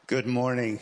Good morning.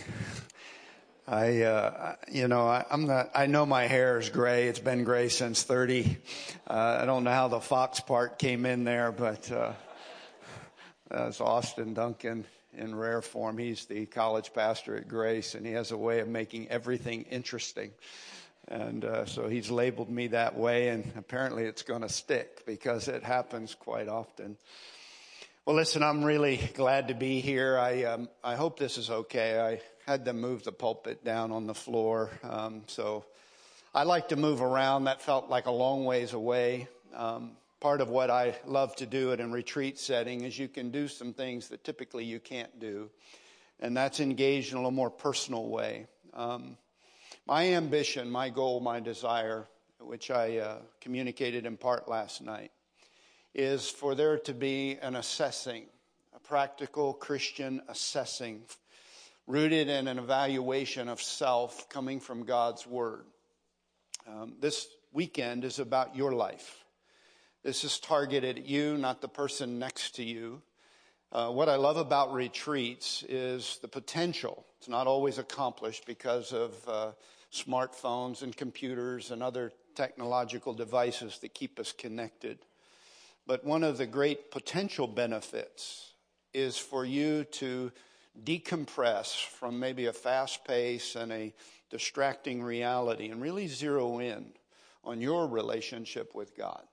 I know my hair is gray. It's been gray since 30. I don't know how the Fox part came in there, but that's Austin Duncan in rare form. He's the college pastor at Grace, and he has a way of making everything interesting. And so he's labeled me that way, and apparently it's going to stick because it happens quite often. Well, listen, I'm really glad to be here. I hope this is okay. I had to move the pulpit down on the floor. So I like to move around. That felt like a long ways away. Part of what I love to do in a retreat setting is you can do some things that typically you can't do. And that's engaged in a little more personal way. My ambition, my goal, my desire, which I communicated in part last night, is for there to be an assessing, a practical Christian assessing, rooted in an evaluation of self coming from God's Word. This weekend is about your life. This is targeted at you, not the person next to you. What I love about retreats is the potential. It's not always accomplished because of smartphones and computers and other technological devices that keep us connected. But one of the great potential benefits is for you to decompress from maybe a fast pace and a distracting reality and really zero in on your relationship with God.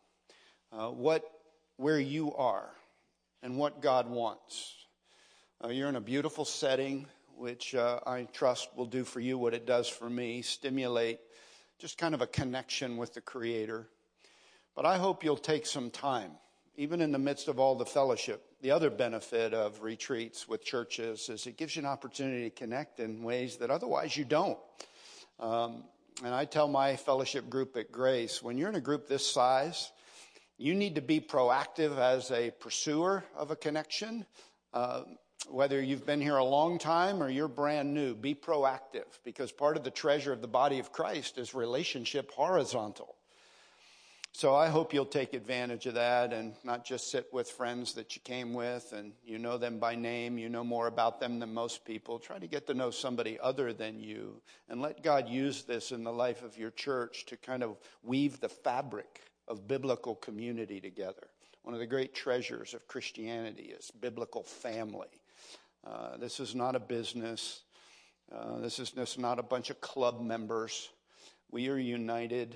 Where you are and what God wants. You're in a beautiful setting, which I trust will do for you what it does for me, stimulate just kind of a connection with the Creator. But I hope you'll take some time, even in the midst of all the fellowship. The other benefit of retreats with churches is it gives you an opportunity to connect in ways that otherwise you don't. And I tell my fellowship group at Grace, when you're in a group this size, you need to be proactive as a pursuer of a connection. Whether you've been here a long time or you're brand new, be proactive, because part of the treasure of the body of Christ is relationship horizontal. So I hope you'll take advantage of that and not just sit with friends that you came with and you know them by name, you know more about them than most people. Try to get to know somebody other than you and let God use this in the life of your church to kind of weave the fabric of biblical community together. One of the great treasures of Christianity is biblical family. This is not a business. This is just not a bunch of club members. We are united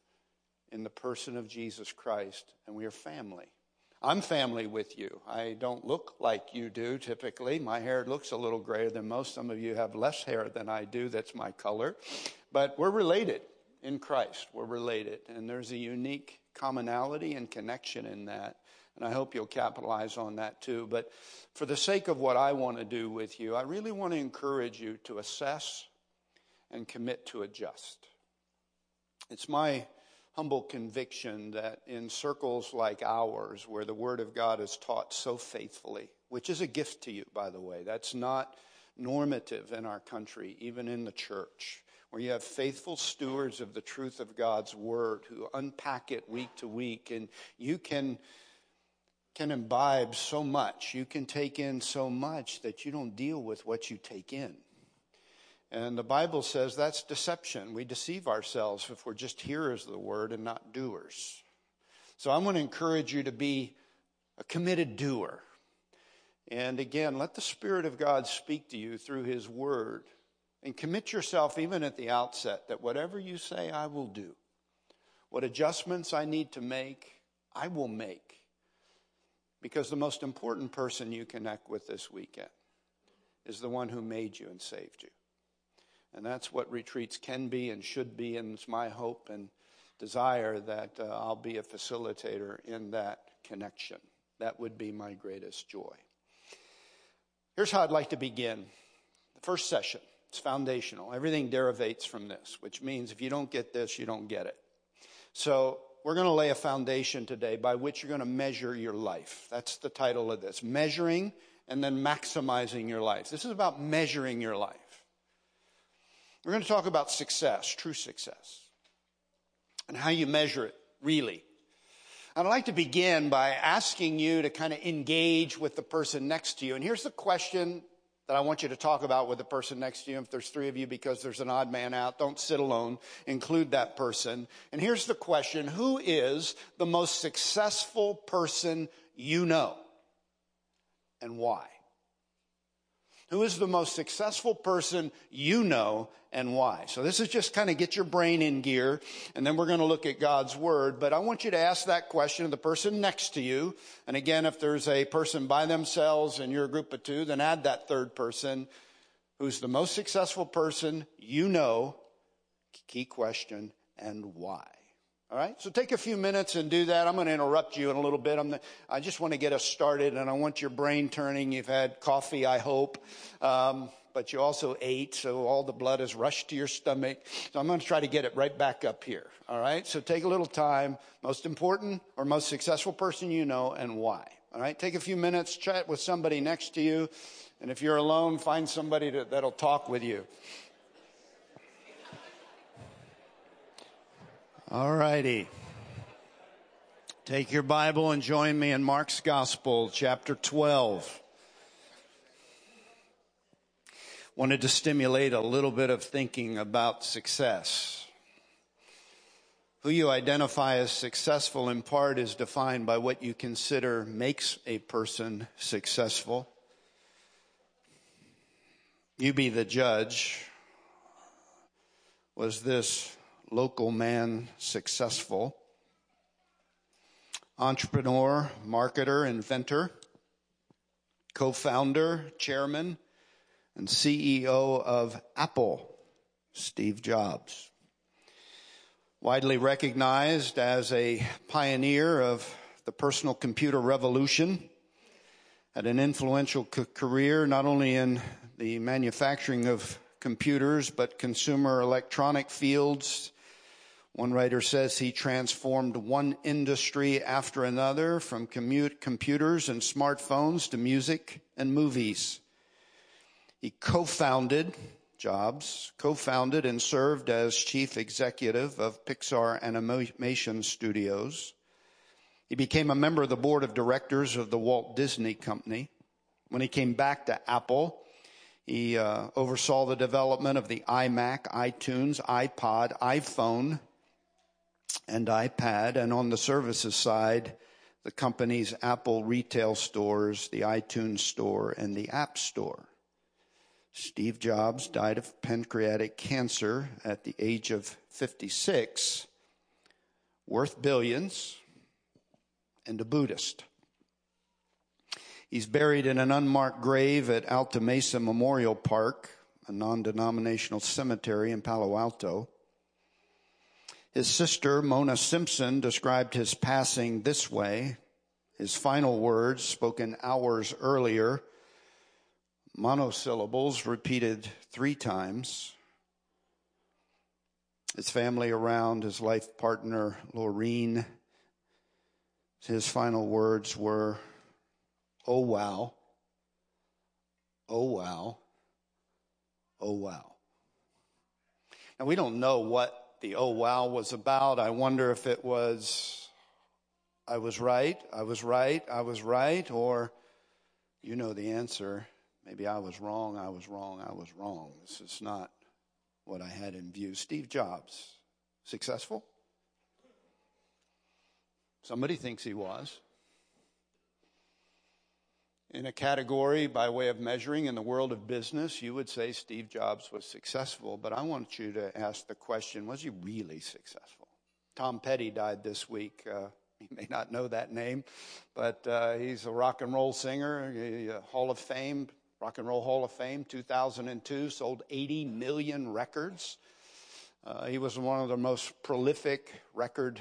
in the person of Jesus Christ, and we are family. I'm family with you. I don't look like you do typically. My hair looks a little grayer than most. Some of you have less hair than I do. That's my color. But we're related in Christ. We're related. And there's a unique commonality and connection in that. And I hope you'll capitalize on that too. But for the sake of what I want to do with you, I really want to encourage you to assess and commit to adjust. It's my humble conviction that in circles like ours, where the Word of God is taught so faithfully, which is a gift to you, by the way, that's not normative in our country, even in the church, where you have faithful stewards of the truth of God's Word who unpack it week to week, and you can imbibe so much, you can take in so much that you don't deal with what you take in. And the Bible says that's deception. We deceive ourselves if we're just hearers of the word and not doers. So I'm going to encourage you to be a committed doer. And again, let the Spirit of God speak to you through His word. And commit yourself even at the outset that whatever you say, I will do. What adjustments I need to make, I will make. Because the most important person you connect with this weekend is the one who made you and saved you. And that's what retreats can be and should be, and it's my hope and desire that I'll be a facilitator in that connection. That would be my greatest joy. Here's how I'd like to begin. The first session, it's foundational. Everything derivates from this, which means if you don't get this, you don't get it. So we're going to lay a foundation today by which you're going to measure your life. That's the title of this, measuring and then maximizing your life. This is about measuring your life. We're going to talk about success, true success, and how you measure it, really. I'd like to begin by asking you to kind of engage with the person next to you. And here's the question that I want you to talk about with the person next to you. If there's three of you, because there's an odd man out, don't sit alone. Include that person. And here's the question: who is the most successful person you know, and why? Who is the most successful person you know, and why? So this is just kind of get your brain in gear, and then we're going to look at God's Word. But I want you to ask that question of the person next to you. And again, if there's a person by themselves and you're a group of two, then add that third person. Who's the most successful person you know, key question, and why? All right, so take a few minutes and do that. I'm going to interrupt you in a little bit. I just want to get us started, and I want your brain turning. You've had coffee, I hope, but you also ate, so all the blood has rushed to your stomach. So I'm going to try to get it right back up here. All right, so take a little time. Most important or most successful person you know, and why? All right, take a few minutes, chat with somebody next to you, and if you're alone, find somebody that'll talk with you. All righty. Take your Bible and join me in Mark's Gospel, chapter 12. Wanted to stimulate a little bit of thinking about success. Who you identify as successful in part is defined by what you consider makes a person successful. You be the judge. Was this local man successful? Entrepreneur, marketer, inventor, co-founder, chairman, and CEO of Apple, Steve Jobs. Widely recognized as a pioneer of the personal computer revolution, had an influential career not only in the manufacturing of computers, but consumer electronic fields. One writer says he transformed one industry after another, from computers and smartphones to music and movies. He Jobs co-founded and served as chief executive of Pixar Animation Studios. He became a member of the board of directors of the Walt Disney Company. When he came back to Apple, he oversaw the development of the iMac, iTunes, iPod, iPhone, and iPad, and on the services side, the company's Apple retail stores, the iTunes Store, and the App Store. Steve Jobs died of pancreatic cancer at the age of 56, worth billions, and a Buddhist. He's buried in an unmarked grave at Alta Mesa Memorial Park, a non-denominational cemetery in Palo Alto. His sister, Mona Simpson, described his passing this way. His final words, spoken hours earlier, monosyllables repeated 3 times. His family around, his life partner, Laureen, his final words were, "Oh, wow. Oh, wow. Oh, wow." Now, we don't know what the "oh, wow" was about. I wonder if it was, I was right, I was right, I was right, or you know the answer. Maybe I was wrong, I was wrong, I was wrong. This is not what I had in view. Steve Jobs, successful? Somebody thinks he was. In a category by way of measuring in the world of business, you would say Steve Jobs was successful, but I want you to ask the question, was he really successful? Tom Petty died this week. You may not know that name, but he's a rock and roll singer, a Hall of Fame, Rock and Roll Hall of Fame, 2002, sold 80 million records. He was one of the most prolific record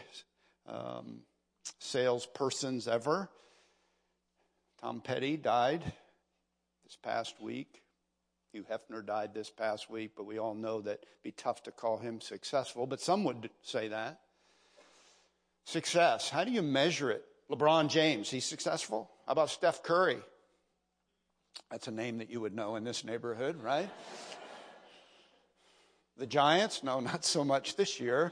salespersons ever. Tom Petty died this past week. Hugh Hefner died this past week, but we all know that it'd be tough to call him successful, but some would say that. Success, how do you measure it? LeBron James, he's successful. How about Steph Curry? That's a name that you would know in this neighborhood, right? The Giants? No, not so much this year.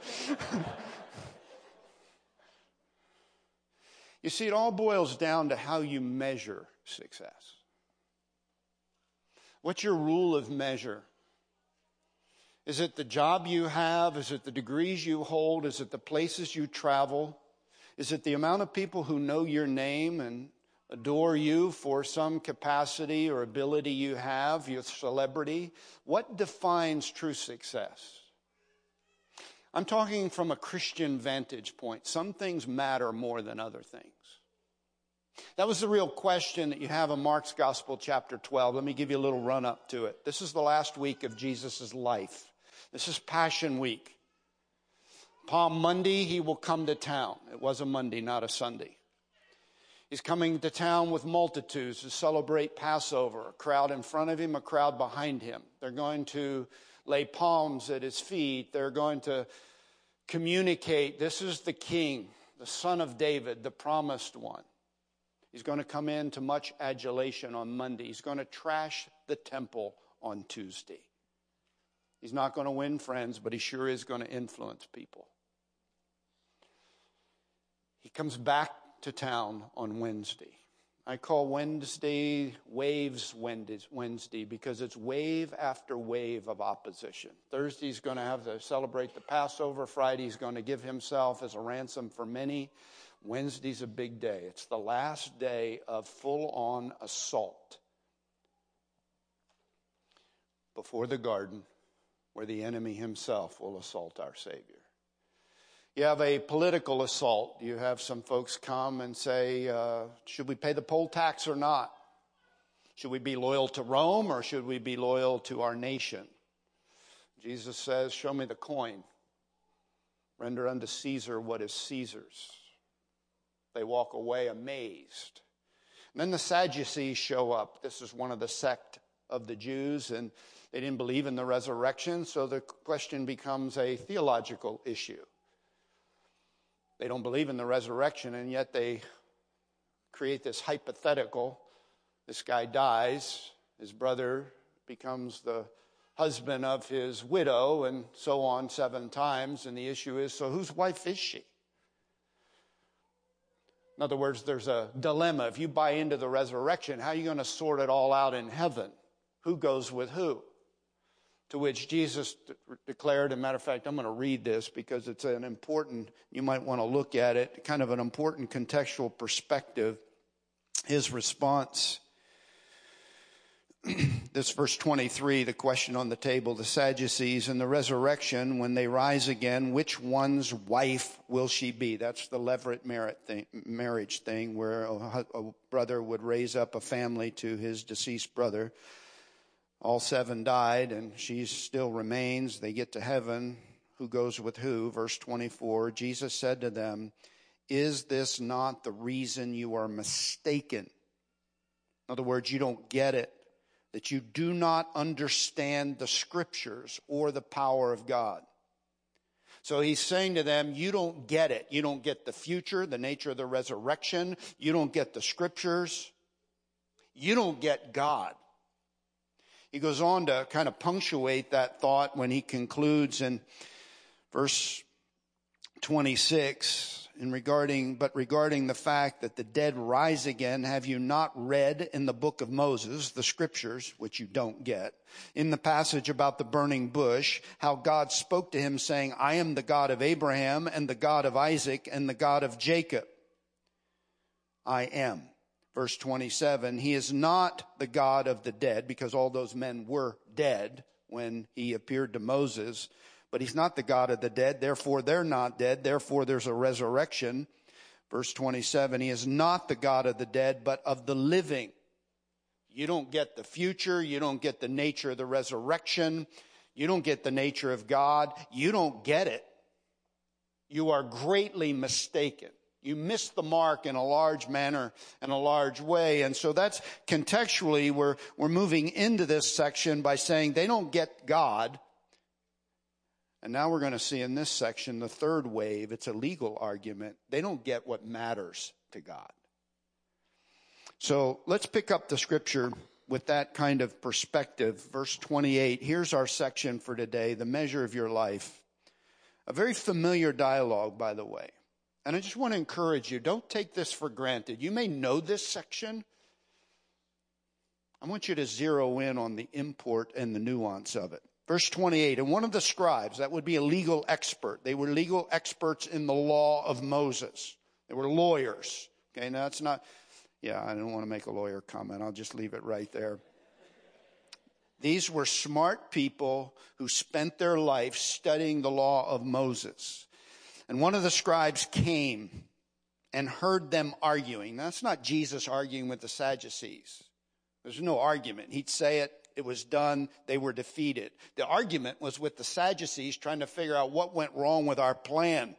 You see, it all boils down to how you measure success. What's your rule of measure? Is it the job you have? Is it the degrees you hold? Is it the places you travel? Is it the amount of people who know your name and adore you for some capacity or ability you have, your celebrity? What defines true success? I'm talking from a Christian vantage point. Some things matter more than other things. That was the real question that you have in Mark's Gospel, chapter 12. Let me give you a little run up to it. This is the last week of Jesus' life. This is Passion Week. Palm Monday, he will come to town. It was a Monday, not a Sunday. He's coming to town with multitudes to celebrate Passover. A crowd in front of him, a crowd behind him. They're going to lay palms at his feet. They're going to communicate, this is the King, the Son of David, the promised one. He's going to come into much adulation on Monday. He's going to trash the temple on Tuesday. He's not going to win friends, but he sure is going to influence people. He comes back to town on Wednesday. I call Wednesday Waves Wednesday because it's wave after wave of opposition. Thursday's going to have to celebrate the Passover. Friday's going to give himself as a ransom for many. Wednesday's a big day. It's the last day of full-on assault before the garden where the enemy himself will assault our Savior. You have a political assault. You have some folks come and say, should we pay the poll tax or not? Should we be loyal to Rome or should we be loyal to our nation? Jesus says, show me the coin. Render unto Caesar what is Caesar's. They walk away amazed. And then the Sadducees show up. This is one of the sect of the Jews, and they didn't believe in the resurrection, so the question becomes a theological issue. They don't believe in the resurrection, and yet they create this hypothetical. This guy dies, his brother becomes the husband of his widow, and so on 7 times, and the issue is, so whose wife is she? In other words, there's a dilemma. If you buy into the resurrection, how are you going to sort it all out in heaven? Who goes with who? To which Jesus declared, as a matter of fact, I'm going to read this because it's an important, you might want to look at it, kind of an important contextual perspective. His response, this verse 23, the question on the table, the Sadducees and the resurrection, when they rise again, which one's wife will she be? That's the levirate marriage thing where a brother would raise up a family to his deceased brother. All 7 died, and she still remains. They get to heaven. Who goes with who? Verse 24, Jesus said to them, is this not the reason you are mistaken? In other words, you don't get it, that you do not understand the Scriptures or the power of God. So he's saying to them, you don't get it. You don't get the future, the nature of the resurrection. You don't get the Scriptures. You don't get God. He goes on to kind of punctuate that thought when he concludes in verse 26, regarding the fact that the dead rise again, have you not read in the book of Moses, the Scriptures, which you don't get, in the passage about the burning bush, how God spoke to him saying, I am the God of Abraham and the God of Isaac and the God of Jacob. I am. Verse 27, he is not the God of the dead, because all those men were dead when he appeared to Moses, but he's not the God of the dead, therefore they're not dead, therefore there's a resurrection. Verse 27, he is not the God of the dead, but of the living. You don't get the future, you don't get the nature of the resurrection, you don't get the nature of God, you don't get it. You are greatly mistaken. You miss the mark in a large manner, in a large way. And so that's contextually, we're moving into this section by saying they don't get God. And now we're going to see in this section, the third wave, it's a legal argument. They don't get what matters to God. So let's pick up the scripture with that kind of perspective. Verse 28, here's our section for today, the measure of your life. A very familiar dialogue, by the way. And I just want to encourage you, don't take this for granted. You may know this section. I want you to zero in on the import and the nuance of it. Verse 28, and one of the scribes, that would be a legal expert. They were legal experts in the law of Moses. They were lawyers. Okay, now it's not, I don't want to make a lawyer comment. I'll just leave it right there. These were smart people who spent their life studying the law of Moses. And one of the scribes came and heard them arguing. Now, that's not Jesus arguing with the Sadducees. There's no argument. He'd say it. It was done. They were defeated. The argument was with the Sadducees trying to figure out what went wrong with our plan.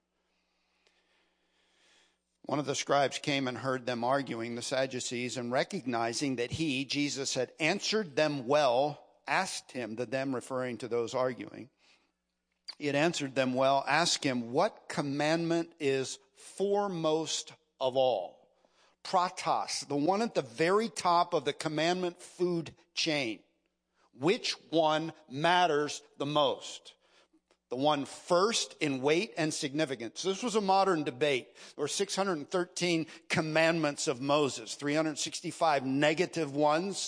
One of the scribes came and heard them arguing, the Sadducees, and recognizing that he, Jesus, had answered them well, asked him, the them referring to those arguing. He had answered them well, asked him, what commandment is foremost of all? Pratos, the one at the very top of the commandment food chain. Which one matters the most? The one first in weight and significance. This was a modern debate. There were 613 commandments of Moses, 365 negative ones,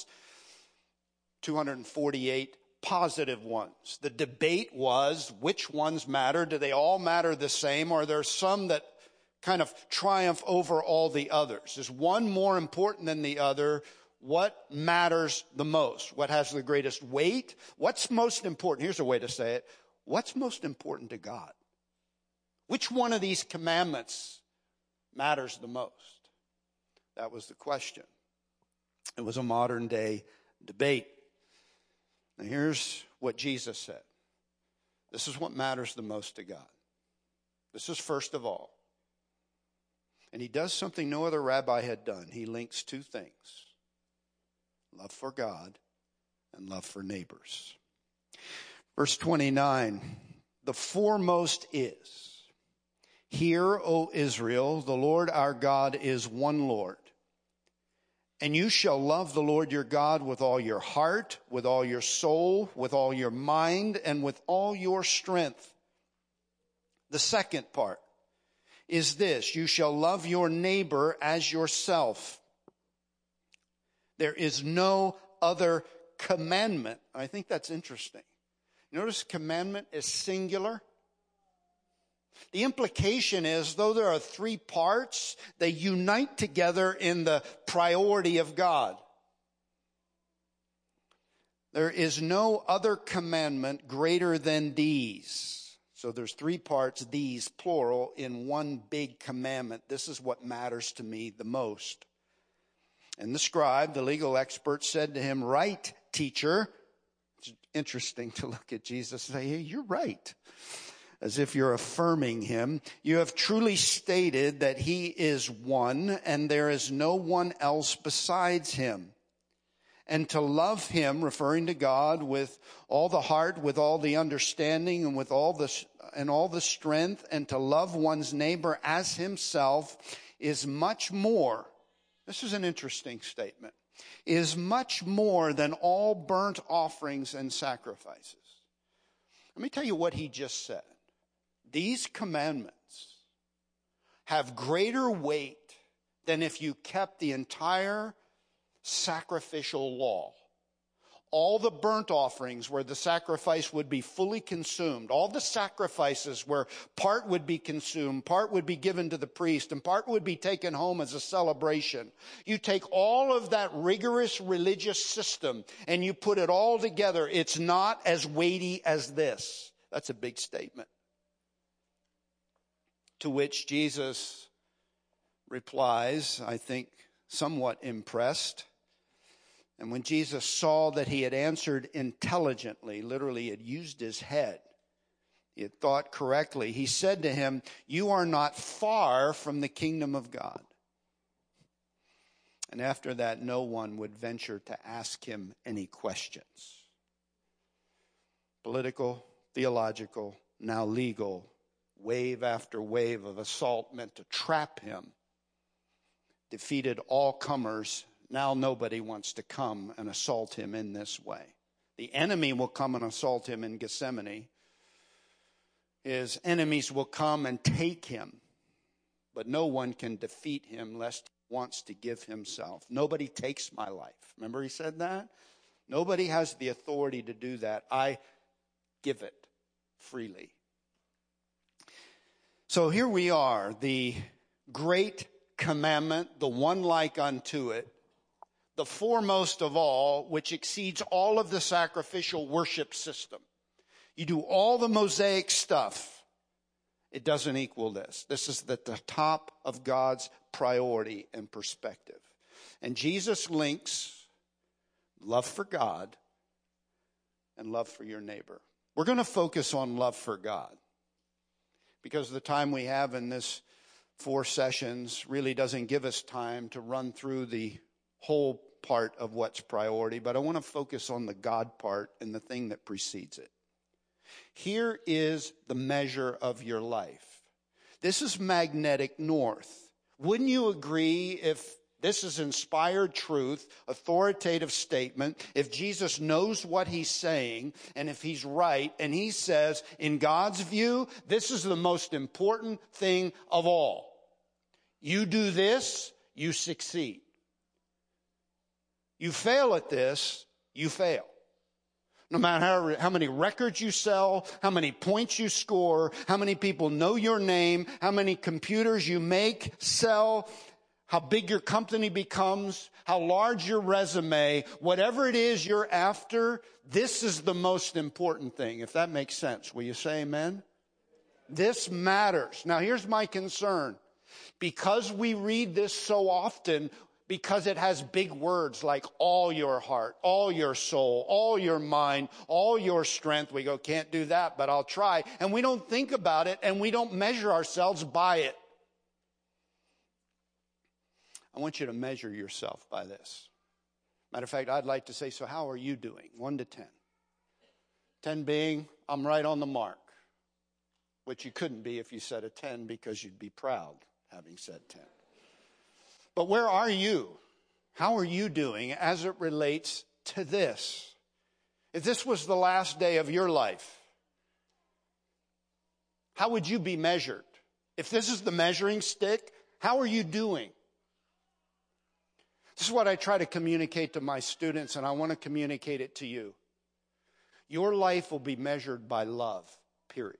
248 positive ones. The debate was which ones matter. Do they all matter the same? Or are there some that kind of triumph over all the others? Is one more important than the other? What matters the most? What has the greatest weight? What's most important? Here's a way to say it. What's most important to God? Which one of these commandments matters the most? That was the question. It was a modern day debate. Now here's what Jesus said. This is what matters the most to God. This is first of all. And he does something no other rabbi had done. He links two things. Love for God and love for neighbors. Verse 29, the foremost is, hear, O Israel, the Lord our God is one Lord. And you shall love the Lord your God with all your heart, with all your soul, with all your mind, and with all your strength. The second part is this, you shall love your neighbor as yourself. There is no other commandment. I think that's interesting. Notice commandment is singular. The implication is, though there are three parts, they unite together in the priority of God. There is no other commandment greater than these. So there's three parts, these, plural, in one big commandment. This is what matters to me the most. And the scribe, the legal expert, said to him, right, teacher. It's interesting to look at Jesus and say, hey, you're right. As if you're affirming him. You have truly stated that he is one and there is no one else besides him. And to love him, referring to God, with all the heart, with all the understanding, and with all the strength, and to love one's neighbor as himself is much more. This is an interesting statement. Is much more than all burnt offerings and sacrifices. Let me tell you what he just said. These commandments have greater weight than if you kept the entire sacrificial law. All the burnt offerings where the sacrifice would be fully consumed. All the sacrifices where part would be consumed, part would be given to the priest, and part would be taken home as a celebration. You take all of that rigorous religious system and you put it all together. It's not as weighty as this. That's a big statement. To which Jesus replies, I think somewhat impressed. And when Jesus saw that he had answered intelligently, literally had used his head, he had thought correctly, he said to him, you are not far from the kingdom of God. And after that, no one would venture to ask him any questions. Political, theological, now legal, wave after wave of assault meant to trap him, defeated all comers. Now nobody wants to come and assault him in this way. The enemy will come and assault him in Gethsemane. His enemies will come and take him. But no one can defeat him lest wants to give himself. Nobody takes my life. Remember he said that? Nobody has the authority to do that. I give it freely. So here we are, the great commandment, the one like unto it, the foremost of all, which exceeds all of the sacrificial worship system. You do all the Mosaic stuff. It doesn't equal this. This is at the top of God's priority and perspective. And Jesus links love for God and love for your neighbor. We're going to focus on love for God because the time we have in this 4 sessions really doesn't give us time to run through the whole part of what's priority, but I want to focus on the God part and the thing that precedes it. Here is the measure of your life. This is magnetic north. Wouldn't you agree if this is inspired truth, authoritative statement, if Jesus knows what he's saying and if he's right and he says, in God's view, this is the most important thing of all. You do this, you succeed. You fail at this, you fail. No matter how many records you sell, how many points you score, how many people know your name, how many computers you make, sell, how big your company becomes, how large your resume, whatever it is you're after, this is the most important thing. If that makes sense, will you say amen? This matters. Now here's my concern. Because we read this so often, because it has big words like all your heart, all your soul, all your mind, all your strength. We go, can't do that, but I'll try. And we don't think about it and we don't measure ourselves by it. I want you to measure yourself by this. Matter of fact, I'd like to say, so how are you doing? 1 to 10. 10 being, I'm right on the mark. Which you couldn't be if you said a 10 because you'd be proud having said 10. But where are you? How are you doing as it relates to this? If this was the last day of your life, how would you be measured? If this is the measuring stick, how are you doing? This is what I try to communicate to my students, and I want to communicate it to you. Your life will be measured by love, period.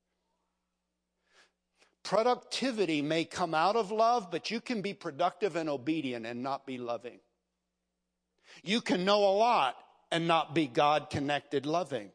Productivity may come out of love, but you can be productive and obedient and not be loving. You can know a lot and not be God-connected loving.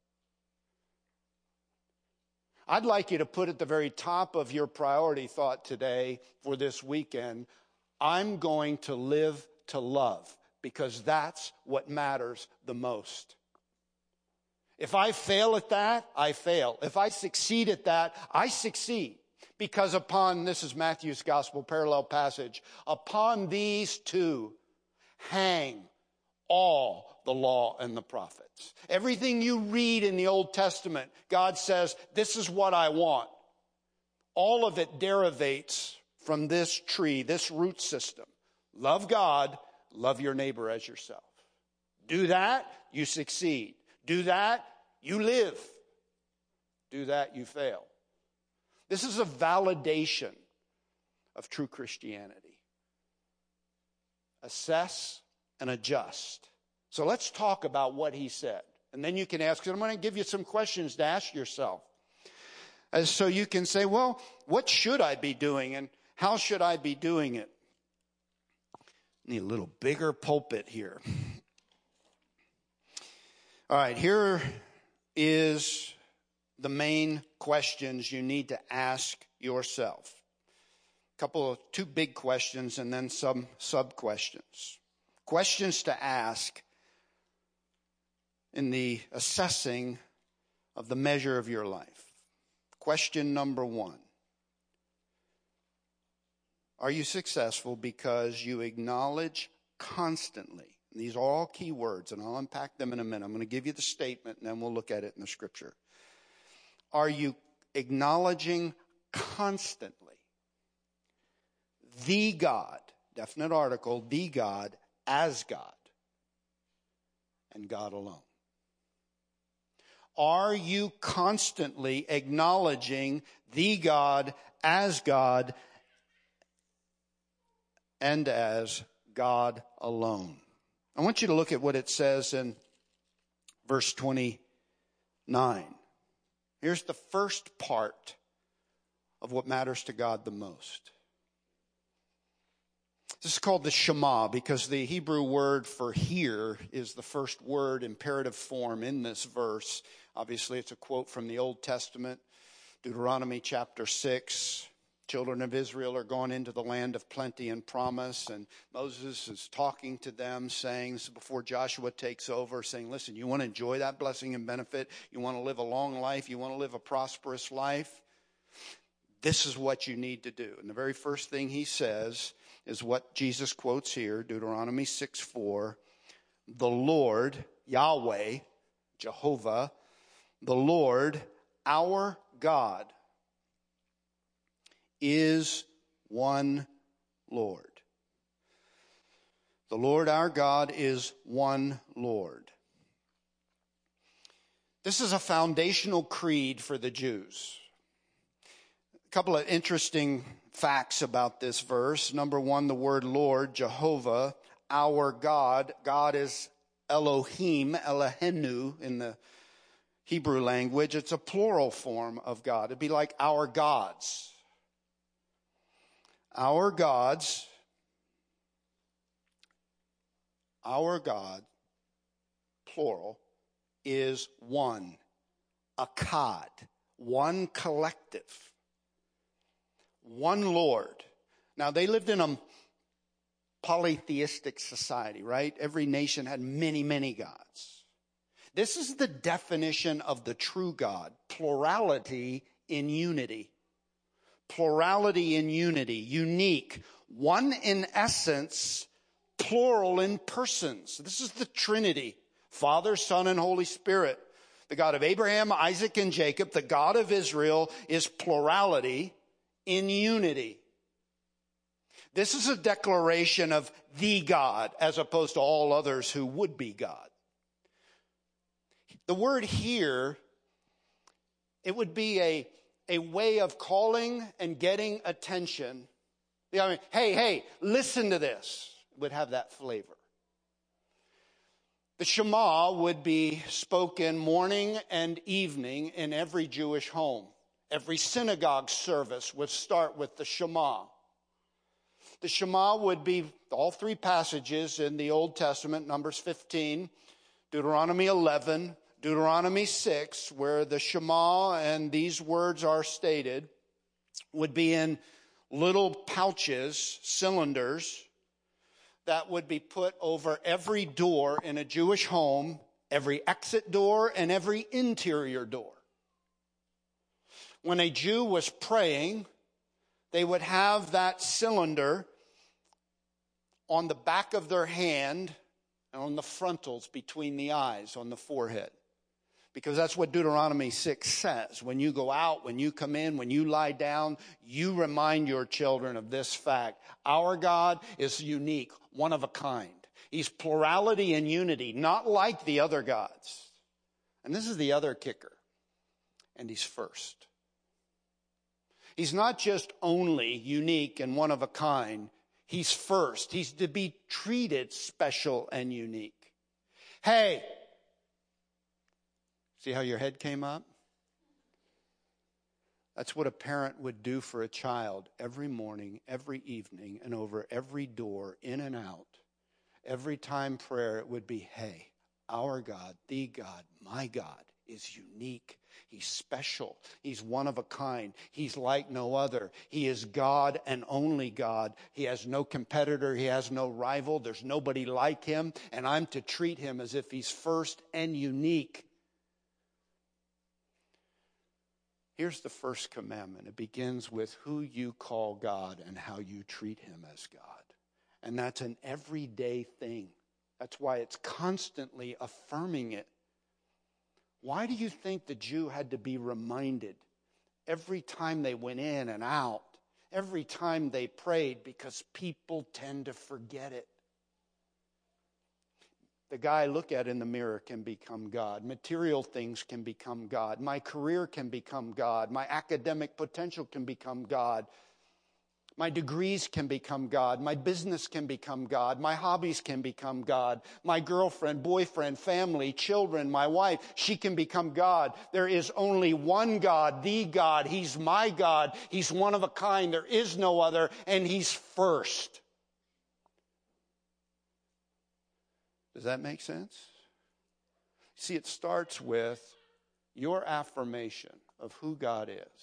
I'd like you to put at the very top of your priority thought today for this weekend, I'm going to live to love, because that's what matters the most. If I fail at that, I fail. If I succeed at that, I succeed. Because upon, this is Matthew's gospel parallel passage, upon these two hang all the law and the prophets. Everything you read in the Old Testament, God says, this is what I want. All of it derivates from this tree, this root system. Love God, love your neighbor as yourself. Do that, you succeed. Do that, you live. Do that, you fail. This is a validation of true Christianity. Assess and adjust. So let's talk about what he said. And then you can ask, I'm going to give you some questions to ask yourself. So you can say, well, what should I be doing and how should I be doing it? Need a little bigger pulpit here. All right, here is the main questions you need to ask yourself. Two big questions and then some sub-questions. Questions to ask in the assessing of the measure of your life. Question number 1. Are you successful because you acknowledge constantly? And these are all key words, and I'll unpack them in a minute. I'm going to give you the statement, and then we'll look at it in the scripture. Are you acknowledging constantly the God, definite article, the God as God and God alone? Are you constantly acknowledging the God as God and as God alone. I want you to look at what it says in verse 29. Here's the first part of what matters to God the most. This is called the Shema because the Hebrew word for hear is the first word, imperative form in this verse. Obviously, it's a quote from the Old Testament, Deuteronomy chapter 6. Children of Israel are gone into the land of plenty and promise, and Moses is talking to them, saying, this is before Joshua takes over, saying, listen, you want to enjoy that blessing and benefit? You want to live a long life? You want to live a prosperous life? This is what you need to do. And the very first thing he says is what Jesus quotes here, Deuteronomy 6:4. The Lord, Yahweh, Jehovah, the Lord, our God, is one Lord. The Lord our God is one Lord. This is a foundational creed for the Jews. A couple of interesting facts about this verse. Number one, the word Lord, Jehovah, our God. God is Elohim, Elohenu in the Hebrew language. It's a plural form of God. It'd be like our gods. Our gods, our God, plural, is one, akkad, one collective. One Lord. Now, they lived in a polytheistic society, right? Every nation had many, many gods. This is the definition of the true God. Plurality in unity. Plurality in unity. Unique. One in essence, plural in persons. This is the Trinity. Father, Son, and Holy Spirit. The God of Abraham, Isaac, and Jacob, the God of Israel, is plurality in unity. This is a declaration of the God as opposed to all others who would be God. The word here, it would be a way of calling and getting attention. You know, hey, listen to this. It would have that flavor. The Shema would be spoken morning and evening in every Jewish home. Every synagogue service would start with the Shema. The Shema would be all three passages in the Old Testament, Numbers 15, Deuteronomy 11, Deuteronomy 6, where the Shema and these words are stated, would be in little pouches, cylinders, that would be put over every door in a Jewish home, every exit door and every interior door. When a Jew was praying, they would have that cylinder on the back of their hand and on the frontals between the eyes, on the forehead. Because that's what Deuteronomy 6 says. When you go out, when you come in, when you lie down, you remind your children of this fact. Our God is unique, one of a kind. He's plurality and unity, not like the other gods. And this is the other kicker. And he's first. He's not just only unique and one of a kind. He's first. He's to be treated special and unique. Hey, see how your head came up? That's what a parent would do for a child every morning, every evening, and over every door, in and out. Every time prayer, it would be, hey, our God, the God, my God, is unique. He's special. He's one of a kind. He's like no other. He is God and only God. He has no competitor. He has no rival. There's nobody like him. And I'm to treat him as if he's first and unique. Here's the first commandment. It begins with who you call God and how you treat him as God. And that's an everyday thing. That's why it's constantly affirming it. Why do you think the Jew had to be reminded every time they went in and out, every time they prayed? Because people tend to forget it. The guy I look at in the mirror can become God. Material things can become God. My career can become God. My academic potential can become God. My degrees can become God. My business can become God. My hobbies can become God. My girlfriend, boyfriend, family, children, my wife, she can become God. There is only one God, the God. He's my God. He's one of a kind. There is no other, and He's first. Does that make sense? See, it starts with your affirmation of who God is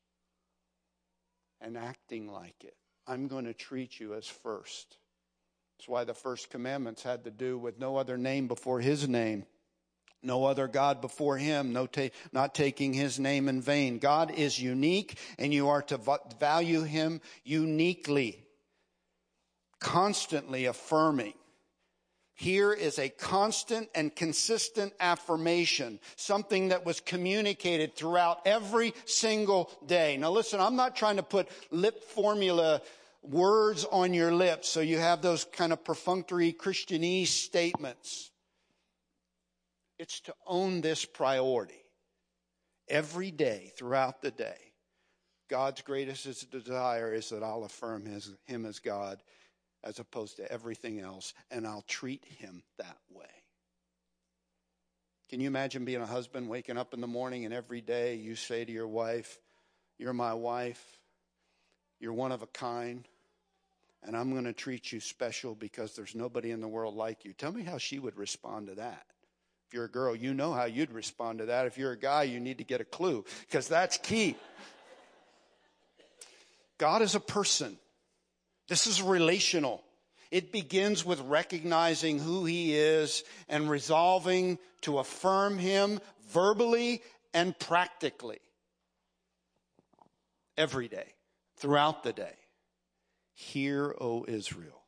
and acting like it. I'm going to treat you as first. That's why the first commandments had to do with no other name before His name. No other God before Him, not taking His name in vain. God is unique, and you are to value Him uniquely. Constantly affirming. Here is a constant and consistent affirmation, something that was communicated throughout every single day. Now listen, I'm not trying to put lip formula words on your lips so you have those kind of perfunctory Christianese statements. It's to own this priority every day, throughout the day. God's greatest desire is that I'll affirm Him as God, as opposed to everything else, and I'll treat Him that way. Can you imagine being a husband, waking up in the morning, and every day you say to your wife, "You're my wife, you're one of a kind, and I'm going to treat you special because there's nobody in the world like you." Tell me how she would respond to that. If you're a girl, you know how you'd respond to that. If you're a guy, you need to get a clue, because that's key. God is a person. This is relational. It begins with recognizing who He is and resolving to affirm Him verbally and practically every day, throughout the day. Hear, O Israel,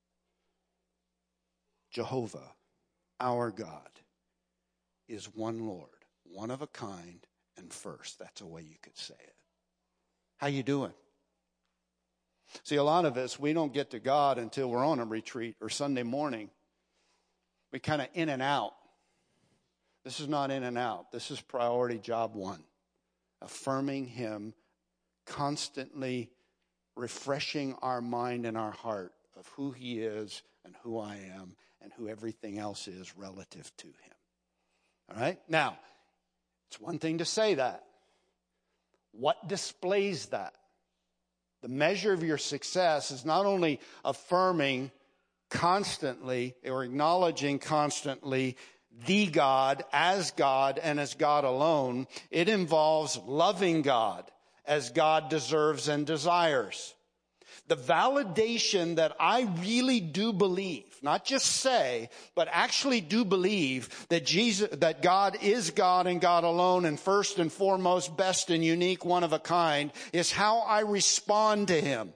Jehovah, our God, is one Lord, one of a kind, and first. That's a way you could say it. How you doing? See, a lot of us, we don't get to God until we're on a retreat or Sunday morning. We kind of in and out. This is not in and out. This is priority job one. Affirming Him, constantly refreshing our mind and our heart of who He is and who I am and who everything else is relative to Him. All right? Now, it's one thing to say that. What displays that? The measure of your success is not only affirming constantly or acknowledging constantly the God and as God alone. It involves loving God as God deserves and desires. The validation that I really do believe, not just say, but actually do believe that God is God and God alone, and first and foremost, best and unique, one of a kind, is how I respond to Him.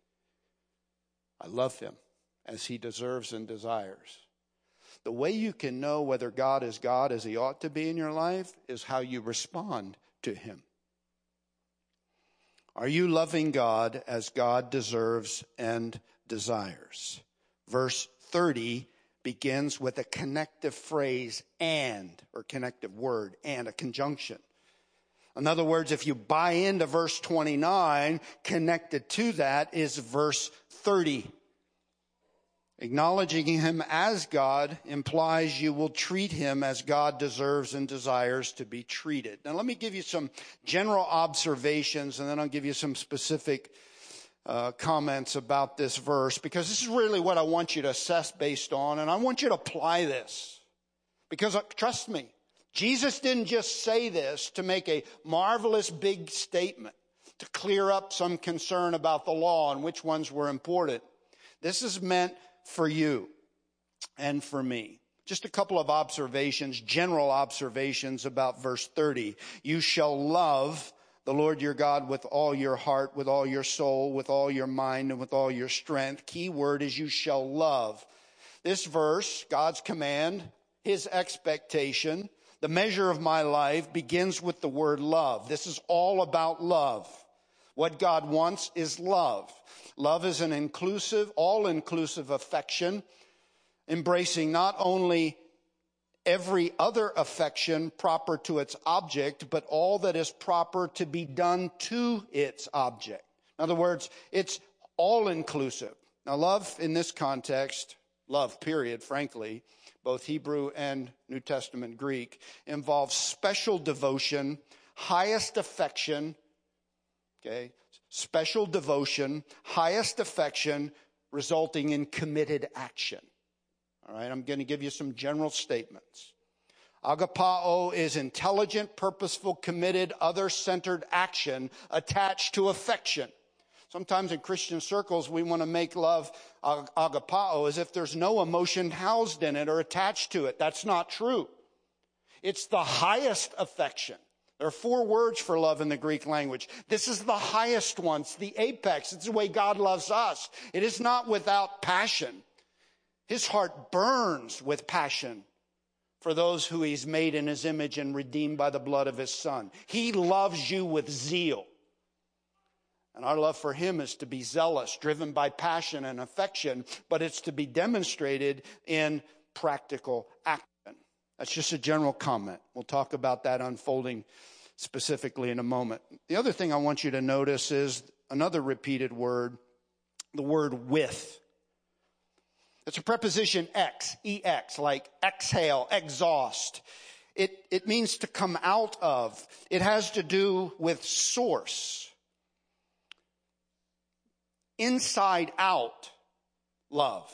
I love Him as He deserves and desires. The way you can know whether God is God as He ought to be in your life is how you respond to Him. Are you loving God as God deserves and desires? Verse 30 begins with a connective phrase, and, or connective word, and, a conjunction. In other words, if you buy into verse 29, connected to that is verse 30. Acknowledging Him as God implies you will treat Him as God deserves and desires to be treated. Now let me give you some general observations, and then I'll give you some specific comments about this verse, because this is really what I want you to assess based on, and I want you to apply this. Because trust me, Jesus didn't just say this to make a marvelous big statement, to clear up some concern about the law and which ones were important. This is meant for you and for me. Just a couple of observations, general observations about verse 30. You shall love the Lord your God with all your heart, with all your soul, with all your mind, and with all your strength. Key word is you shall love. This verse, God's command, His expectation, the measure of my life, begins with the word love. This is all about love. What God wants is love. Love is an inclusive, all-inclusive affection, embracing not only every other affection proper to its object, but all that is proper to be done to its object. In other words, it's all-inclusive. Now, love in this context, love, period, frankly, both Hebrew and New Testament Greek, involves special devotion, highest affection, okay? Special devotion, highest affection, resulting in committed action. All right, I'm going to give you some general statements. Agapao is intelligent, purposeful, committed, other-centered action attached to affection. Sometimes in Christian circles, we want to make love agapao as if there's no emotion housed in it or attached to it. That's not true. It's the highest affection. There are 4 words for love in the Greek language. This is the highest one. It's the apex. It's the way God loves us. It is not without passion. His heart burns with passion for those who he's made in his image and redeemed by the blood of his Son. He loves you with zeal. And our love for him is to be zealous, driven by passion and affection, but it's to be demonstrated in practical action. That's just a general comment. We'll talk about that unfolding specifically in a moment. The other thing I want you to notice is another repeated word, the word with. It's a preposition ex, E-X, like exhale, exhaust. It means to come out of. It has to do with source. Inside out love.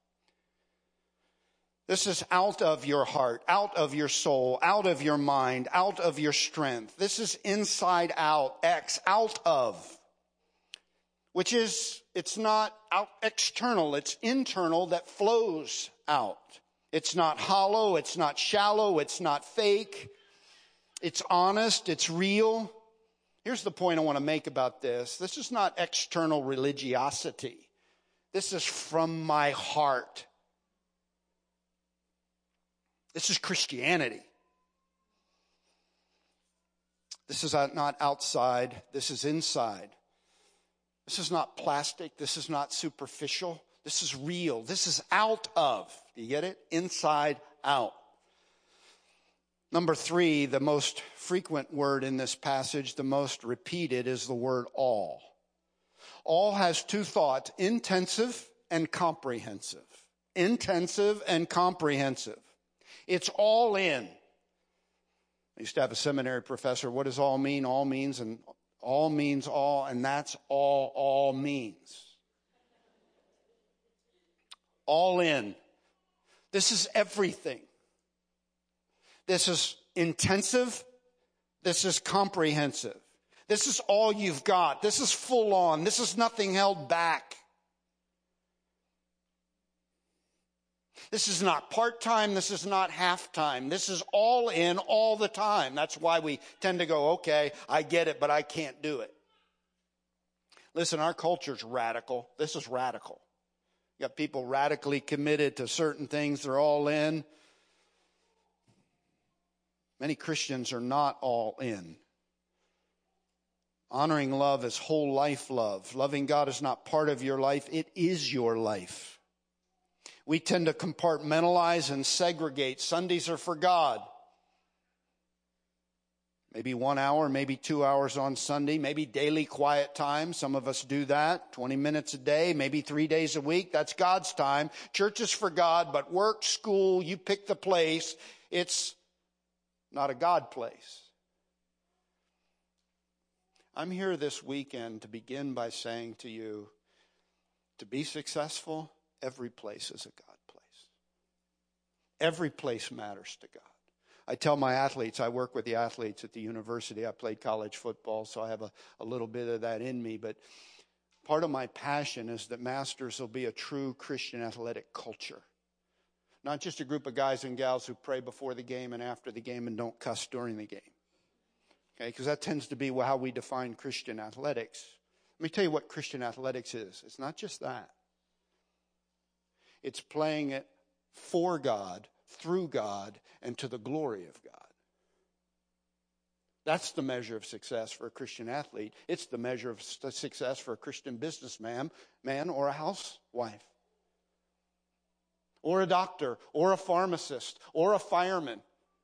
This is out of your heart, out of your soul, out of your mind, out of your strength. This is inside out, out of. Which is, it's not out external, it's internal that flows out. It's not hollow, it's not shallow, it's not fake. It's honest, it's real. Here's the point I want to make about this. This is not external religiosity. This is from my heart. This is Christianity. This is not outside. This is inside. This is not plastic. This is not superficial. This is real. This is out of. Do you get it? Inside out. Number 3, the most frequent word in this passage, the most repeated, is the word all. All has 2 thoughts, intensive and comprehensive. Intensive and comprehensive. It's all in. I used to have a seminary professor. What does all mean? All means all, and that's all means. All in. This is everything. This is intensive. This is comprehensive. This is all you've got. This is full on. This is nothing held back. This is not part-time. This is not half-time. This is all in all the time. That's why we tend to go, okay, I get it, but I can't do it. Listen, our culture's radical. This is radical. You got people radically committed to certain things. They're all in. Many Christians are not all in. Honoring love is whole life love. Loving God is not part of your life. It is your life. We tend to compartmentalize and segregate. Sundays are for God. Maybe 1 hour, maybe 2 hours on Sunday, maybe daily quiet time. Some of us do that, 20 minutes a day, maybe 3 days a week. That's God's time. Church is for God, but work, school, you pick the place. It's not a God place. I'm here this weekend to begin by saying to you, to be successful, every place is a God place. Every place matters to God. I tell my athletes, I work with the athletes at the university. I played college football, so I have a little bit of that in me. But part of my passion is that Masters will be a true Christian athletic culture. Not just a group of guys and gals who pray before the game and after the game and don't cuss during the game. Okay, because that tends to be how we define Christian athletics. Let me tell you what Christian athletics is. It's not just that. It's playing it for God, through God, and to the glory of God. That's the measure of success for a Christian athlete. It's the measure of success for a Christian businessman, or a housewife, or a doctor, or a pharmacist, or a fireman.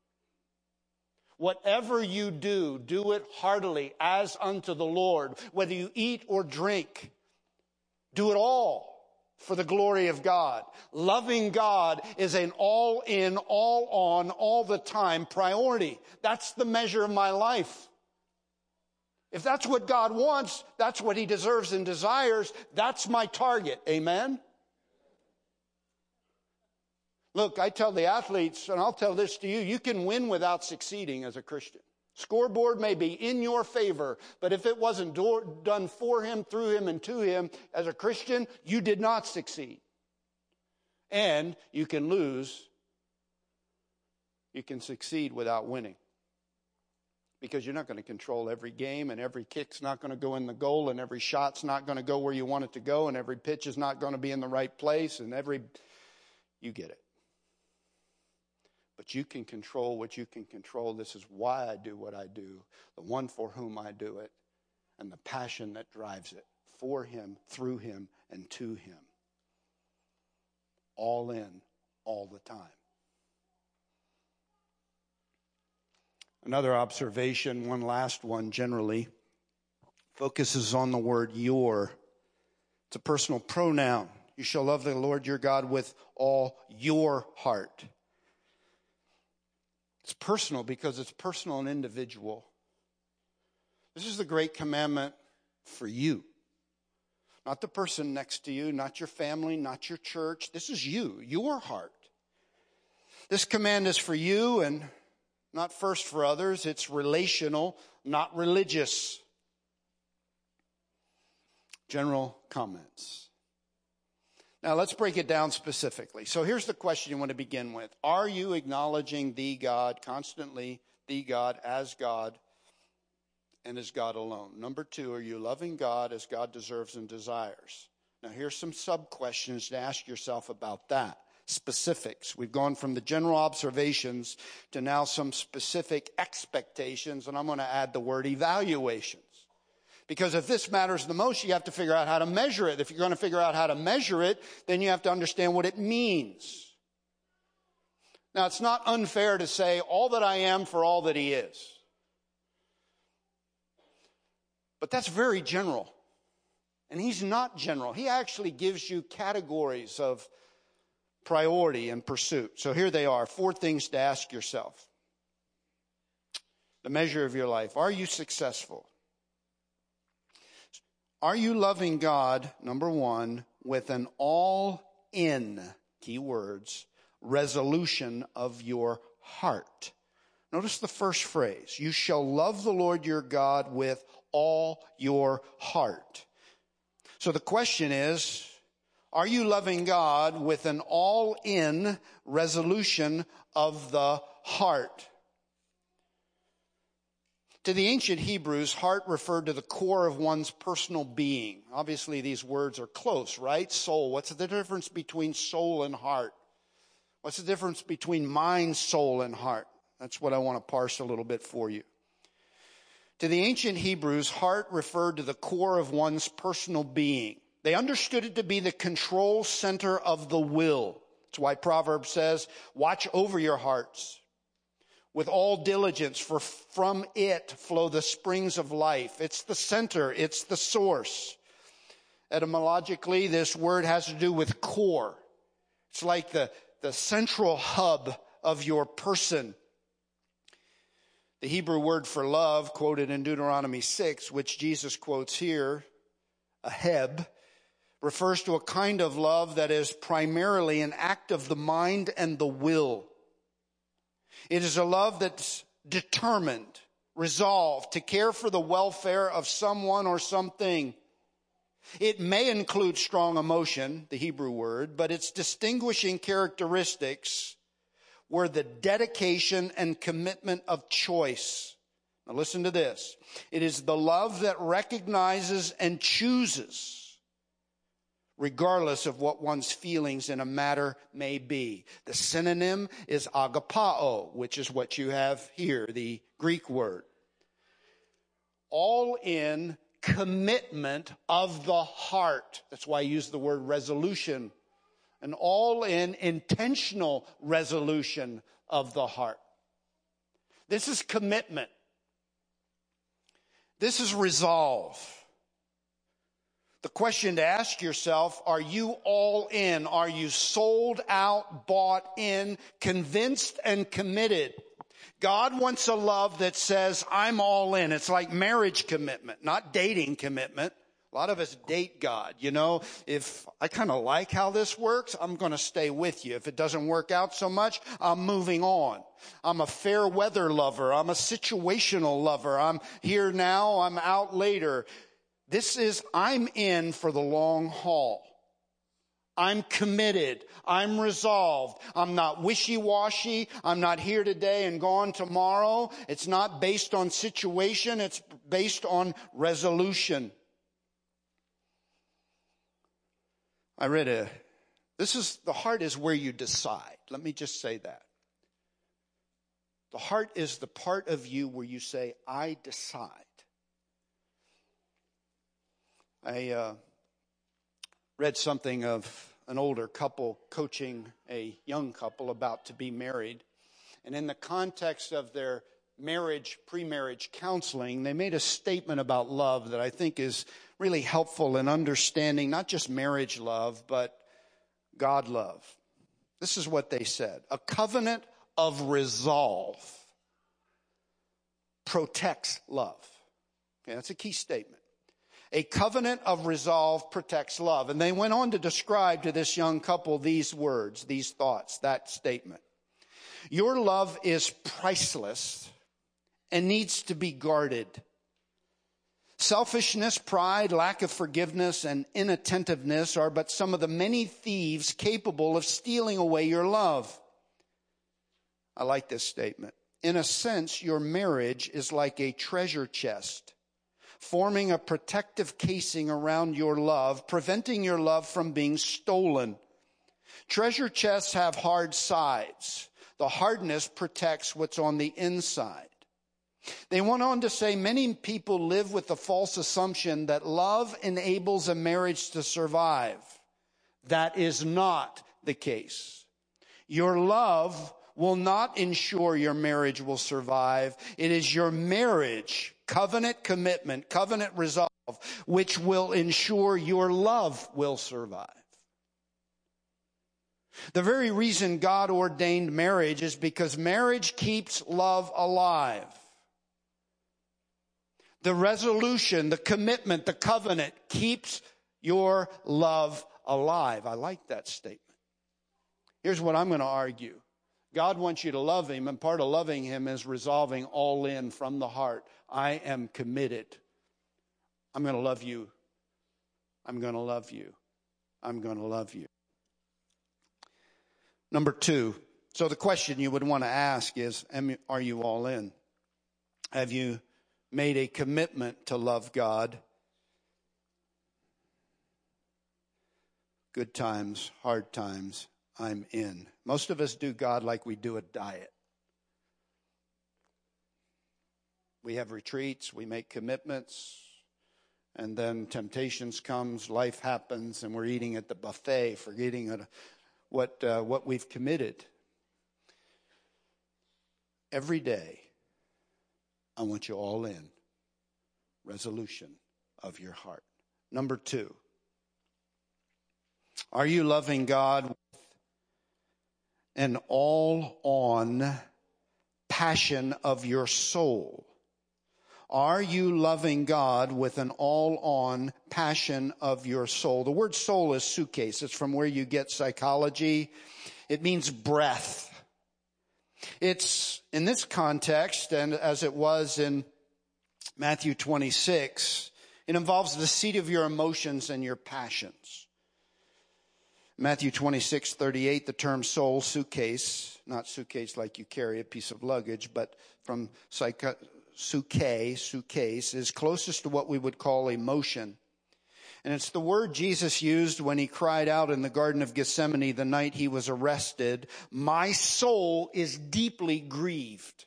Whatever you do, do it heartily as unto the Lord, whether you eat or drink. Do it all for the glory of God. Loving God is an all in, all on, all the time priority. That's the measure of my life. If that's what God wants, that's what he deserves and desires, that's my target. Amen? Look, I tell the athletes, and I'll tell this to you, you can win without succeeding as a Christian. Scoreboard may be in your favor, but if it wasn't done for him, through him, and to him, as a Christian, you did not succeed. And you can lose. You can succeed without winning. Because you're not going to control every game, and every kick's not going to go in the goal, and every shot's not going to go where you want it to go, and every pitch is not going to be in the right place, and you get it. But you can control what you can control. This is why I do what I do, the one for whom I do it, and the passion that drives it, for him, through him, and to him. All in, all the time. Another observation, one last one generally, focuses on the word your. It's a personal pronoun. You shall love the Lord your God with all your heart. It's personal because it's personal and individual. This is the great commandment for you. Not the person next to you, not your family, not your church. This is you, your heart. This command is for you and not first for others. It's relational, not religious. General comments. Now let's break it down specifically. So here's the question you want to begin with. Are you acknowledging the God constantly, the God as God and as God alone? Number 2, are you loving God as God deserves and desires? Now here's some sub-questions to ask yourself about that. Specifics. We've gone from the general observations to now some specific expectations, and I'm going to add the word evaluations. Because if this matters the most, you have to figure out how to measure it. If you're going to figure out how to measure it, then you have to understand what it means. Now, it's not unfair to say all that I am for all that he is. But that's very general. And he's not general. He actually gives you categories of priority and pursuit. So here they are, 4 things to ask yourself. The measure of your life. Are you successful? Are you loving God, number 1, with an all-in, key words, resolution of your heart? Notice the first phrase. You shall love the Lord your God with all your heart. So the question is, are you loving God with an all-in resolution of the heart? To the ancient Hebrews, heart referred to the core of one's personal being. Obviously, these words are close, right? Soul. What's the difference between soul and heart? What's the difference between mind, soul, and heart? That's what I want to parse a little bit for you. To the ancient Hebrews, heart referred to the core of one's personal being. They understood it to be the control center of the will. That's why Proverbs says, watch over your hearts with all diligence, for from it flow the springs of life. It's the center. It's the source. Etymologically, this word has to do with core. It's like the central hub of your person. The Hebrew word for love, quoted in Deuteronomy 6, which Jesus quotes here, aheb, refers to a kind of love that is primarily an act of the mind and the will. It is a love that's determined, resolved to care for the welfare of someone or something. It may include strong emotion, the Hebrew word, but its distinguishing characteristics were the dedication and commitment of choice. Now listen to this. It is the love that recognizes and chooses, regardless of what one's feelings in a matter may be. The synonym is agapao, which is what you have here, the Greek word. All in commitment of the heart. That's why I use the word resolution. An all in intentional resolution of the heart. This is commitment. This is resolve. The question to ask yourself, are you all in? Are you sold out, bought in, convinced and committed? God wants a love that says, I'm all in. It's like marriage commitment, not dating commitment. A lot of us date God. You know, if I kind of like how this works, I'm going to stay with you. If it doesn't work out so much, I'm moving on. I'm a fair weather lover. I'm a situational lover. I'm here now. I'm out later. This is, I'm in for the long haul. I'm committed. I'm resolved. I'm not wishy-washy. I'm not here today and gone tomorrow. It's not based on situation. It's based on resolution. I read the heart is where you decide. Let me just say that. The heart is the part of you where you say, I decide. I read something of an older couple coaching a young couple about to be married. And in the context of their marriage, pre-marriage counseling, they made a statement about love that I think is really helpful in understanding not just marriage love, but God love. This is what they said. A covenant of resolve protects love. Okay, that's a key statement. A covenant of resolve protects love. And they went on to describe to this young couple these words, these thoughts, that statement. Your love is priceless and needs to be guarded. Selfishness, pride, lack of forgiveness, and inattentiveness are but some of the many thieves capable of stealing away your love. I like this statement. In a sense, your marriage is like a treasure chest, forming a protective casing around your love, preventing your love from being stolen. Treasure chests have hard sides. The hardness protects what's on the inside. They went on to say many people live with the false assumption that love enables a marriage to survive. That is not the case. Your love will not ensure your marriage will survive. It is your marriage, covenant commitment, covenant resolve, which will ensure your love will survive. The very reason God ordained marriage is because marriage keeps love alive. The resolution, the commitment, the covenant keeps your love alive. I like that statement. Here's what I'm going to argue. God wants you to love him, and part of loving him is resolving all in from the heart. I am committed. I'm going to love you. I'm going to love you. I'm going to love you. Number 2. So the question you would want to ask is, are you all in? Have you made a commitment to love God? Good times, hard times, I'm in. Most of us do God like we do a diet. We have retreats, we make commitments, and then temptations comes, life happens, and we're eating at the buffet, forgetting what we've committed. Every day, I want you all in. Resolution of your heart. Number 2. Are you loving God with an all-on passion of your soul? Are you loving God with an all-on passion of your soul? The word soul is suitcase. It's from where you get psychology. It means breath. It's in this context, and as it was in Matthew 26, it involves the seat of your emotions and your passions. Matthew 26:38, the term soul, suitcase, not suitcase like you carry a piece of luggage, but from suitcase is closest to what we would call emotion. And it's the word Jesus used when he cried out in the Garden of Gethsemane the night he was arrested, "My soul is deeply grieved.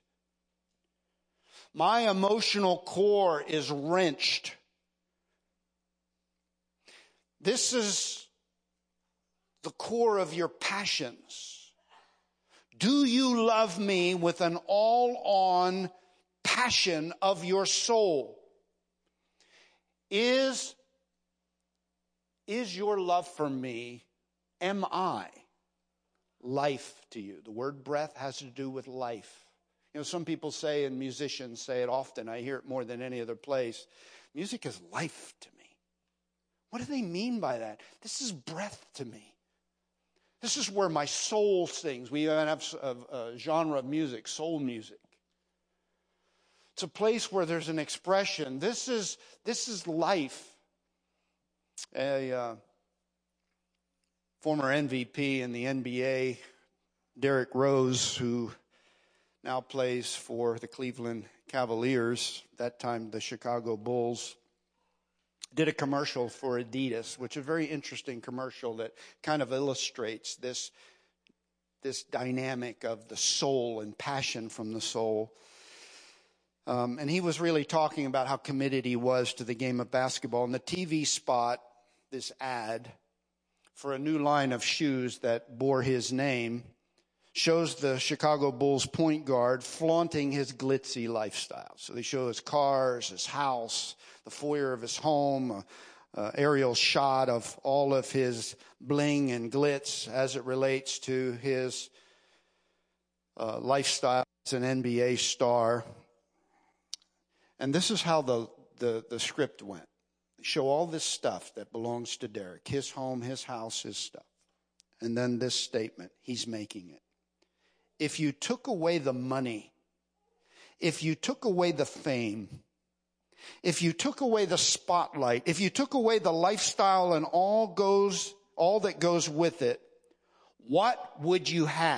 My emotional core is wrenched." This is the core of your passions. Do you love me with an all-on passion of your soul? Is Is your love for me, am I life to you? The word breath has to do with life. You know, some people say, and musicians say it often, I hear it more than any other place, music is life to me. What do they mean by that? This is breath to me. This is where my soul sings. We even have a genre of music, soul music. It's a place where there's an expression. This is life. A former MVP in the NBA, Derrick Rose, who now plays for the Cleveland Cavaliers, that time the Chicago Bulls, did a commercial for Adidas, which is a very interesting commercial that kind of illustrates this dynamic of the soul and passion from the soul. And he was really talking about how committed he was to the game of basketball. And the TV spot, this ad for a new line of shoes that bore his name, shows the Chicago Bulls point guard flaunting his glitzy lifestyle. So they show his cars, his house, the foyer of his home, aerial shot of all of his bling and glitz as it relates to his lifestyle as an NBA star. And this is how the script went. They show all this stuff that belongs to Derrick, his home, his house, his stuff. And then this statement, he's making it. If you took away the money, if you took away the fame, if you took away the spotlight, if you took away the lifestyle and all that goes with it, what would you have?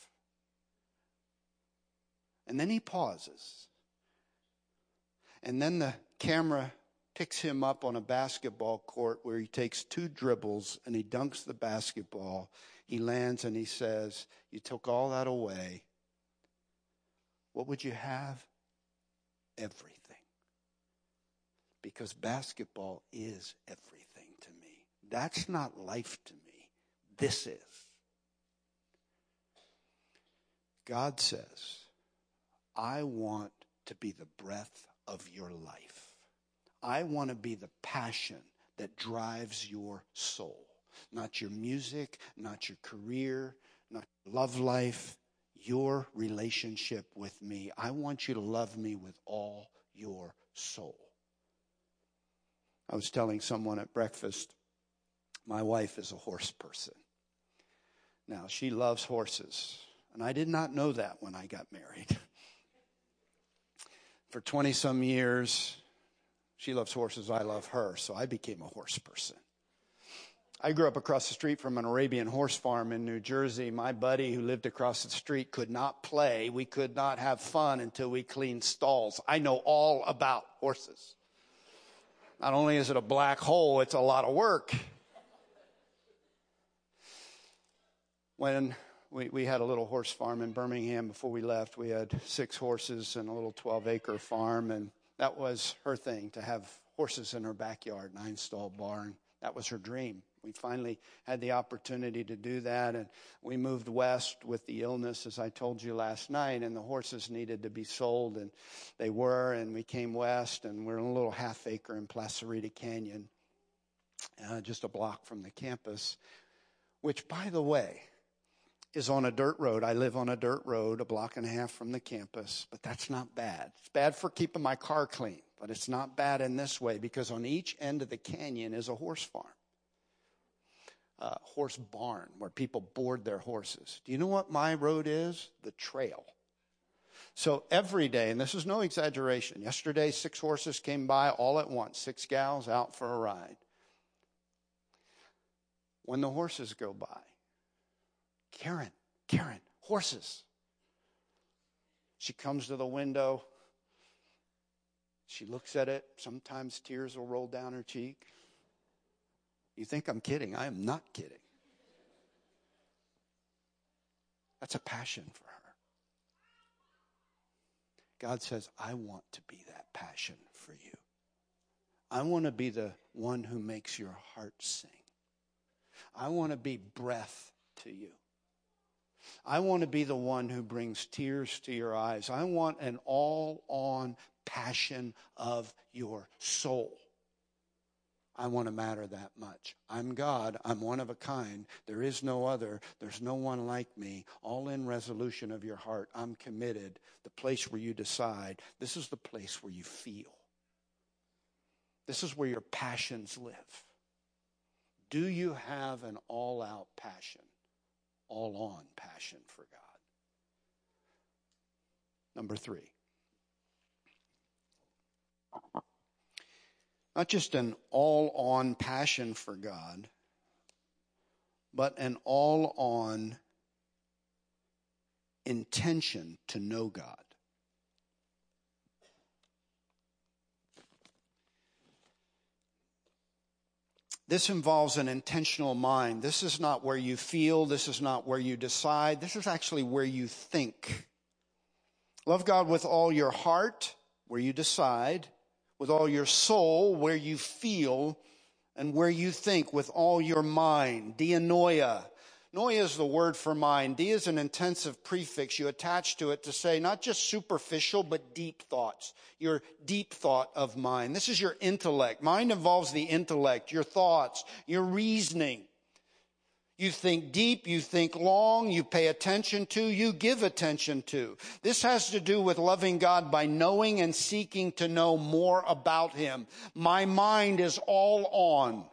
And then he pauses. And then the camera picks him up on a basketball court where he takes 2 dribbles and he dunks the basketball. He lands and he says, you took all that away. What would you have? Everything. Because basketball is everything to me. That's not life to me. This is. God says, I want to be the breath of your life. I want to be the passion that drives your soul. Not your music, not your career, not your love life, your relationship with me. I want you to love me with all your soul. I was telling someone at breakfast, my wife is a horse person. Now, she loves horses, and I did not know that when I got married. For 20-some years, she loves horses, I love her, so I became a horse person. I grew up across the street from an Arabian horse farm in New Jersey. My buddy who lived across the street could not play. We could not have fun until we cleaned stalls. I know all about horses. Not only is it a black hole, it's a lot of work. When we had a little horse farm in Birmingham before we left, we had 6 horses and a little 12-acre farm, and that was her thing, to have horses in her backyard, 9-stall barn. That was her dream. We finally had the opportunity to do that, and we moved west with the illness, as I told you last night, and the horses needed to be sold, and they were, and we came west, and we're in a little half-acre in Placerita Canyon, just a block from the campus, which, by the way, is on a dirt road. I live on a dirt road a block and a half from the campus, but that's not bad. It's bad for keeping my car clean, but it's not bad in this way, because on each end of the canyon is a horse farm. Horse barn where people board their horses. Do you know what my road is? The trail. So every day, and this is no exaggeration, yesterday 6 horses came by all at once, 6 gals out for a ride. When the horses go by, Karen, horses. She comes to the window. She looks at it. Sometimes tears will roll down her cheek. You think I'm kidding. I am not kidding. That's a passion for her. God says, I want to be that passion for you. I want to be the one who makes your heart sing. I want to be breath to you. I want to be the one who brings tears to your eyes. I want an all-on passion of your soul. I want to matter that much. I'm God. I'm one of a kind. There is no other. There's no one like me. All in resolution of your heart. I'm committed. The place where you decide. This is the place where you feel. This is where your passions live. Do you have an all-out passion, all-on passion for God? Number 3. Not just an all-on passion for God, but an all-on intention to know God. This involves an intentional mind. This is not where you feel. This is not where you decide. This is actually where you think. Love God with all your heart, where you decide. With all your soul, where you feel. And where you think, with all your mind. Dianoia. Noia is the word for mind. Dia is an intensive prefix you attach to it to say not just superficial, but deep thoughts. Your deep thought of mind. This is your intellect. Mind involves the intellect, your thoughts, your reasoning. You think deep, you think long, you pay attention to, you give attention to. This has to do with loving God by knowing and seeking to know more about Him. My mind is all on.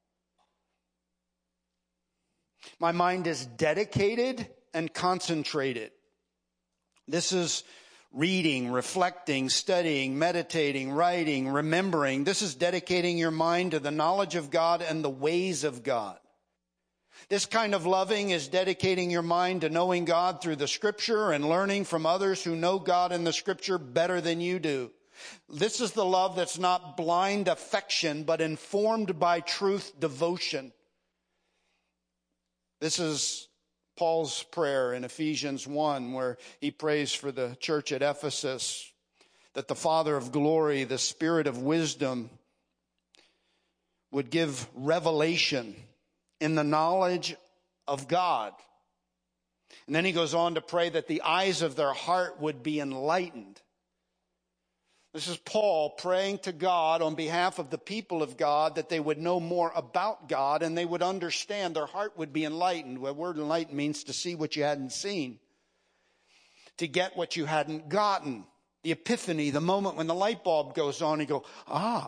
My mind is dedicated and concentrated. This is reading, reflecting, studying, meditating, writing, remembering. This is dedicating your mind to the knowledge of God and the ways of God. This kind of loving is dedicating your mind to knowing God through the Scripture and learning from others who know God in the Scripture better than you do. This is the love that's not blind affection, but informed by truth devotion. This is Paul's prayer in Ephesians 1, where he prays for the church at Ephesus, that the Father of glory, the Spirit of wisdom, would give revelation in the knowledge of God. And then he goes on to pray that the eyes of their heart would be enlightened. This is Paul praying to God on behalf of the people of God that they would know more about God and they would understand. Their heart would be enlightened. The word enlightened means to see what you hadn't seen, to get what you hadn't gotten. The epiphany, the moment when the light bulb goes on, you go,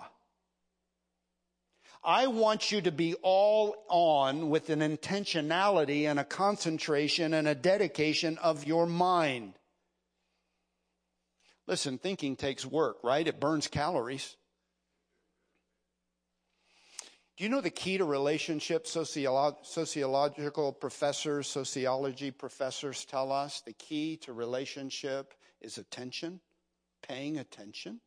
I want you to be all on with an intentionality and a concentration and a dedication of your mind. Listen, thinking takes work, right? It burns calories. Do you know the key to relationships? Sociological professors, sociology professors tell us the key to relationship is attention, paying attention.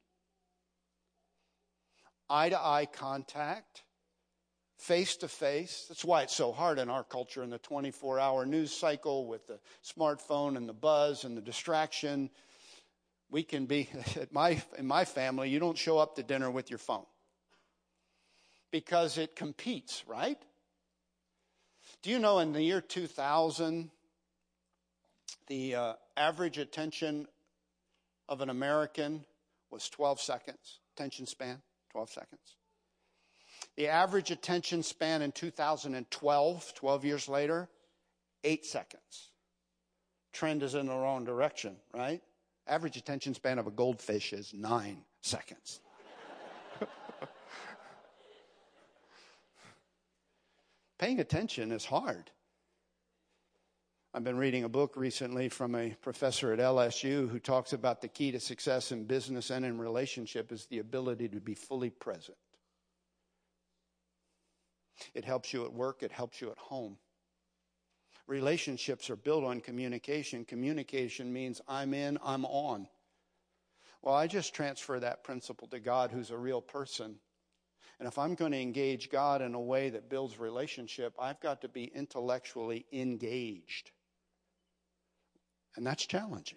Eye-to-eye contact, face-to-face. That's why it's so hard in our culture in the 24-hour news cycle with the smartphone and the buzz and the distraction. We can be, in my family, you don't show up to dinner with your phone because it competes, right? Do you know in the year 2000, the average attention of an American was 12 seconds, attention span, 12 seconds. The average attention span in 2012, 12 years later, 8 seconds. Trend is in the wrong direction, right? Average attention span of a goldfish is 9 seconds. Paying attention is hard. I've been reading a book recently from a professor at LSU who talks about the key to success in business and in relationship is the ability to be fully present. It helps you at work. It helps you at home. Relationships are built on communication. Communication means I'm in, I'm on. Well, I just transfer that principle to God, who's a real person. And if I'm going to engage God in a way that builds relationship, I've got to be intellectually engaged. And that's challenging.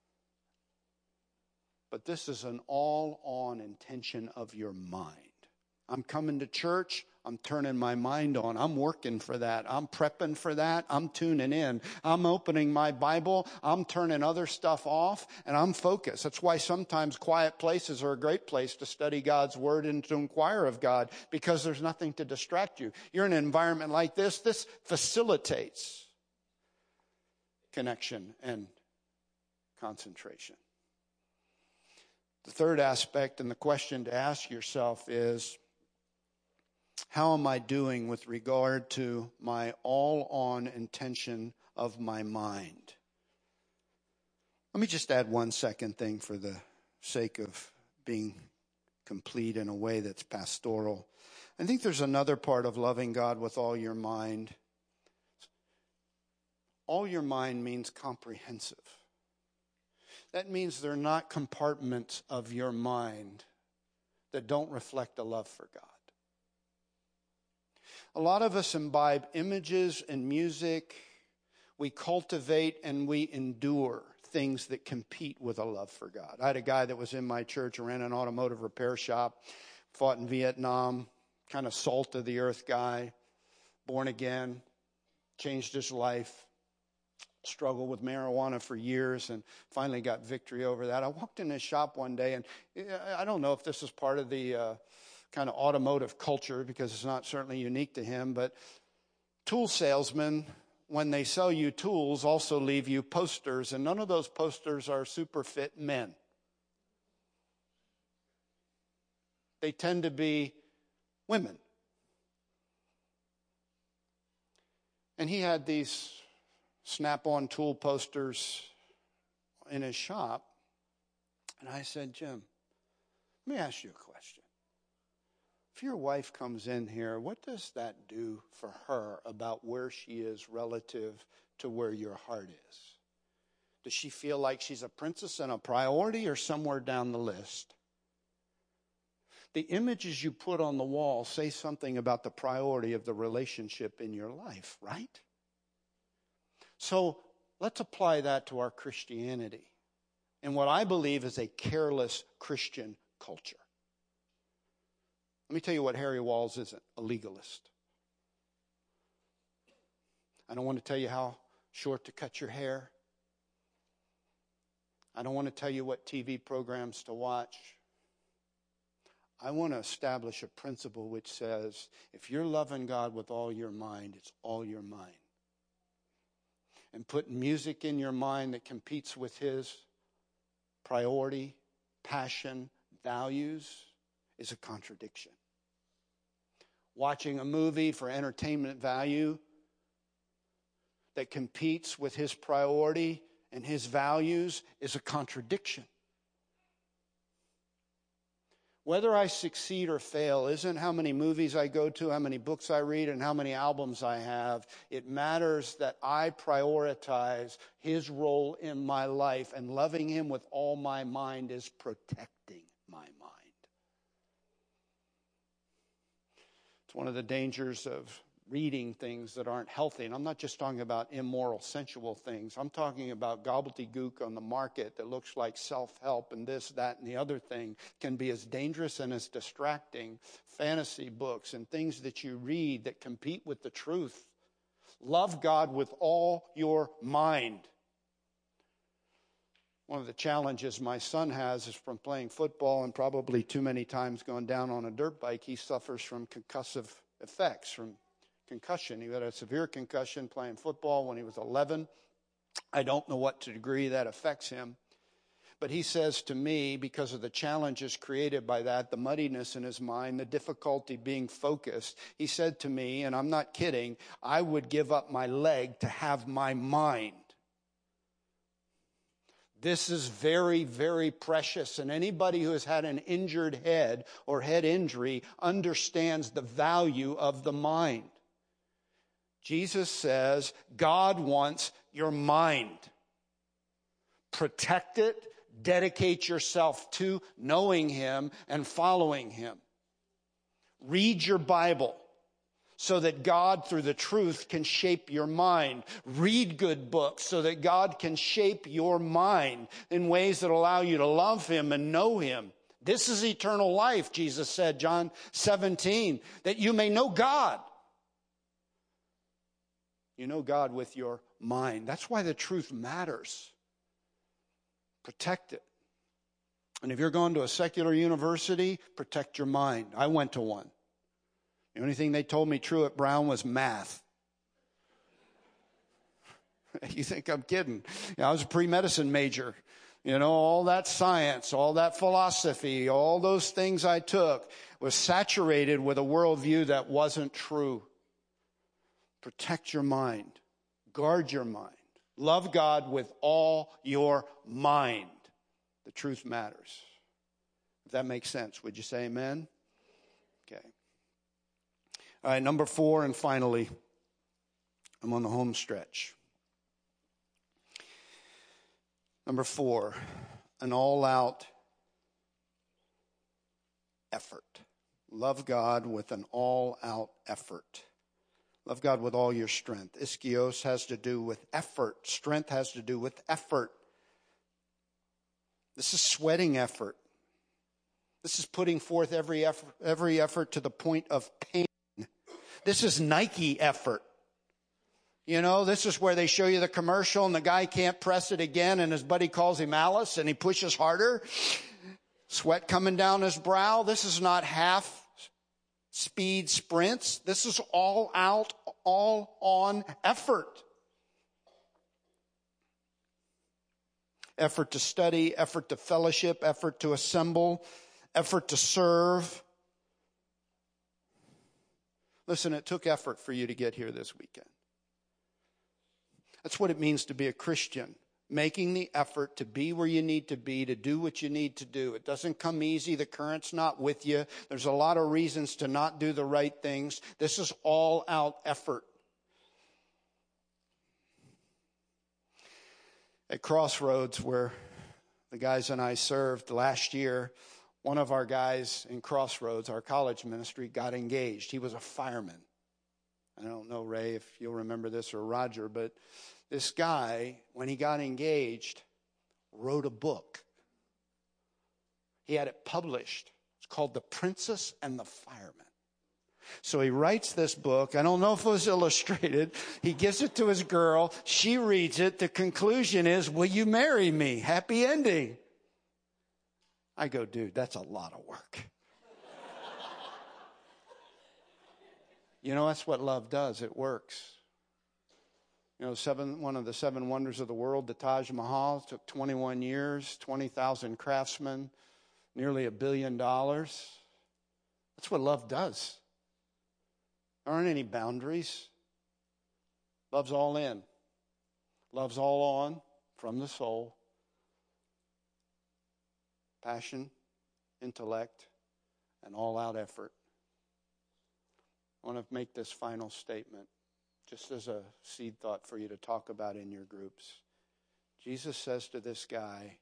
But this is an all-on intention of your mind. I'm coming to church. I'm turning my mind on. I'm working for that. I'm prepping for that. I'm tuning in. I'm opening my Bible. I'm turning other stuff off, and I'm focused. That's why sometimes quiet places are a great place to study God's word and to inquire of God, because there's nothing to distract you. You're in an environment like this. This facilitates connection and concentration. The third aspect, and the question to ask yourself is, how am I doing with regard to my all-on intention of my mind? Let me just add one second thing for the sake of being complete in a way that's pastoral. I think there's another part of loving God with all your mind. All your mind means comprehensive. That means they're not compartments of your mind that don't reflect a love for God. A lot of us imbibe images and music. We cultivate and we endure things that compete with a love for God. I had a guy that was in my church who ran an automotive repair shop, fought in Vietnam, kind of salt of the earth guy, born again, changed his life, struggled with marijuana for years, and finally got victory over that. I walked in his shop one day, and I don't know if this is part of the kind of automotive culture, because it's not certainly unique to him, but tool salesmen, when they sell you tools, also leave you posters, and none of those posters are super fit men. They tend to be women. And he had these Snap-on tool posters in his shop, and I said, Jim, let me ask you a question. If your wife comes in here, what does that do for her about where she is relative to where your heart is? Does she feel like she's a princess and a priority, or somewhere down the list? The images you put on the wall say something about the priority of the relationship in your life, right? So let's apply that to our Christianity and what I believe is a careless Christian culture. Let me tell you what Harry Walls isn't: a legalist. I don't want to tell you how short to cut your hair. I don't want to tell you what TV programs to watch. I want to establish a principle which says, if you're loving God with all your mind, it's all your mind. And putting music in your mind that competes with His priority, passion, values is a contradiction. Watching a movie for entertainment value that competes with His priority and His values is a contradiction. Whether I succeed or fail isn't how many movies I go to, how many books I read, and how many albums I have. It matters that I prioritize His role in my life, and loving Him with all my mind is protecting my mind. It's one of the dangers of reading things that aren't healthy. And I'm not just talking about immoral, sensual things. I'm talking about gobbledygook on the market that looks like self-help and this, that, and the other thing can be as dangerous and as distracting. Fantasy books and things that you read that compete with the truth. Love God with all your mind. One of the challenges my son has is from playing football and probably too many times going down on a dirt bike. He suffers from concussive effects, from concussion. He had a severe concussion playing football when he was 11. I don't know what degree that affects him. But he says to me, because of the challenges created by that, the muddiness in his mind, the difficulty being focused, he said to me, and I'm not kidding, I would give up my leg to have my mind. This is very, very precious. And anybody who has had an injured head or head injury understands the value of the mind. Jesus says, God wants your mind. Protect it, dedicate yourself to knowing Him and following Him. Read your Bible so that God, through the truth, can shape your mind. Read good books so that God can shape your mind in ways that allow you to love Him and know Him This is eternal life, Jesus said, John 17, that you may know God. You know God with your mind. That's why the truth matters. Protect it. And if you're going to a secular university, protect your mind. I went to one. The only thing they told me true at Brown was math. You think I'm kidding? I was a pre-medicine major. All that science, all that philosophy, all those things I took was saturated with a worldview that wasn't true. Protect your mind. Guard your mind. Love God with all your mind. The truth matters. If that makes sense, would you say amen? Okay. All right, number 4, and finally, I'm on the home stretch. Number 4, an all-out effort. Love God with an all-out effort. Love God with all your strength. Iskios has to do with effort. Strength has to do with effort. This is sweating effort. This is putting forth every effort to the point of pain. This is Nike effort. This is where they show you the commercial and the guy can't press it again and his buddy calls him Alice and he pushes harder. Sweat coming down his brow. This is not half speed sprints. This is all out, all on effort. Effort to study, effort to fellowship, effort to assemble, effort to serve. Listen, it took effort for you to get here this weekend. That's what it means to be a Christian. Making the effort to be where you need to be, to do what you need to do. It doesn't come easy. The current's not with you. There's a lot of reasons to not do the right things. This is all out effort. At Crossroads, where the guys and I served last year, one of our guys in Crossroads, our college ministry, got engaged. He was a fireman. I don't know, Ray, if you'll remember this, or Roger, but this guy, when he got engaged, wrote a book. He had it published. It's called The Princess and the Fireman. So he writes this book. I don't know if it was illustrated. He gives it to his girl. She reads it. The conclusion is, will you marry me? Happy ending. I go, dude, that's a lot of work. That's what love does. It works. One of the 7 wonders of the world, the Taj Mahal, took 21 years, 20,000 craftsmen, nearly $1 billion. That's what love does. There aren't any boundaries. Love's all in. Love's all on from the soul. Passion, intellect, and all-out effort. I want to make this final statement, just as a seed thought for you to talk about in your groups. Jesus says to this guy,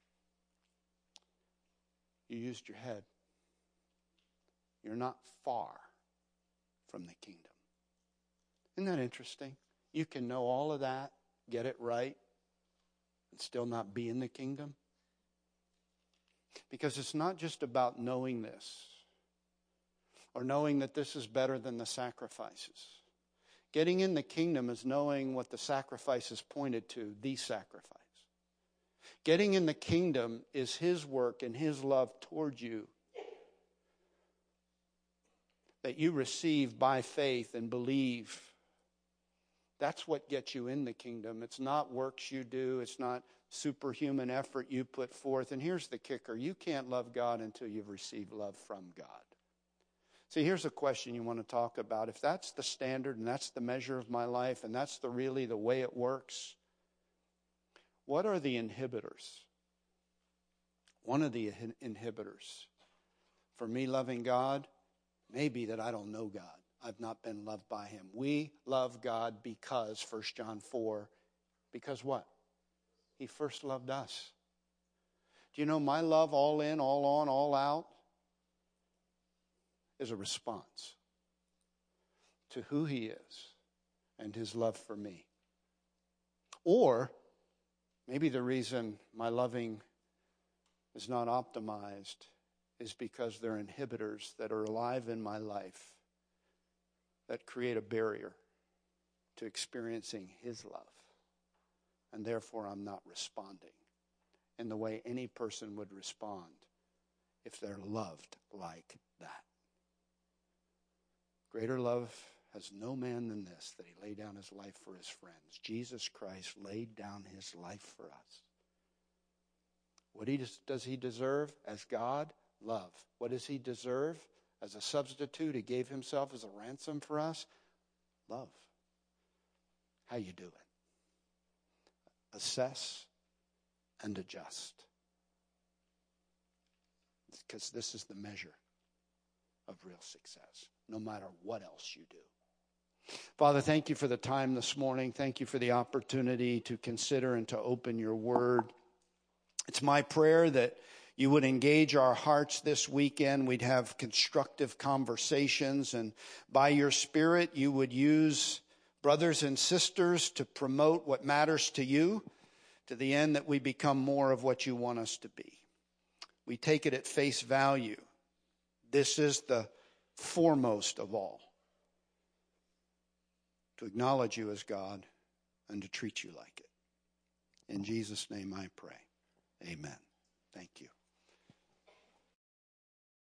you used your head. You're not far from the kingdom. Isn't that interesting? You can know all of that, get it right, and still not be in the kingdom. Because it's not just about knowing this, or knowing that this is better than the sacrifices. Getting in the kingdom is knowing what the sacrifices pointed to, the sacrifice. Getting in the kingdom is His work and His love toward you that you receive by faith and believe. That's what gets you in the kingdom. It's not works you do. It's not superhuman effort you put forth. And here's the kicker. You can't love God until you've received love from God. See, here's a question you want to talk about. If that's the standard and that's the measure of my life and that's really the way it works, what are the inhibitors? One of the inhibitors for me loving God may be that I don't know God. I've not been loved by Him. We love God because, 1 John 4, because what? He first loved us. Do you know my love, all in, all on, all out, is a response to who He is and His love for me. Or maybe the reason my loving is not optimized is because they're inhibitors that are alive in my life that create a barrier to experiencing his love. And therefore, I'm not responding in the way any person would respond if they're loved like that. Greater love has no man than this, that he laid down his life for his friends. Jesus Christ laid down his life for us. What does he deserve as God? Love. What does he deserve as a substitute? He gave himself as a ransom for us. Love. How you do it? Assess and adjust. Because this is the measure of real success, no matter what else you do. Father, thank you for the time this morning. Thank you for the opportunity to consider and to open your word. It's my prayer that you would engage our hearts this weekend. We'd have constructive conversations, and by your Spirit, you would use brothers and sisters to promote what matters to you, to the end that we become more of what you want us to be. We take it at face value. This is the foremost of all. To acknowledge you as God and to treat you like it. In Jesus' name I pray. Amen. Thank you.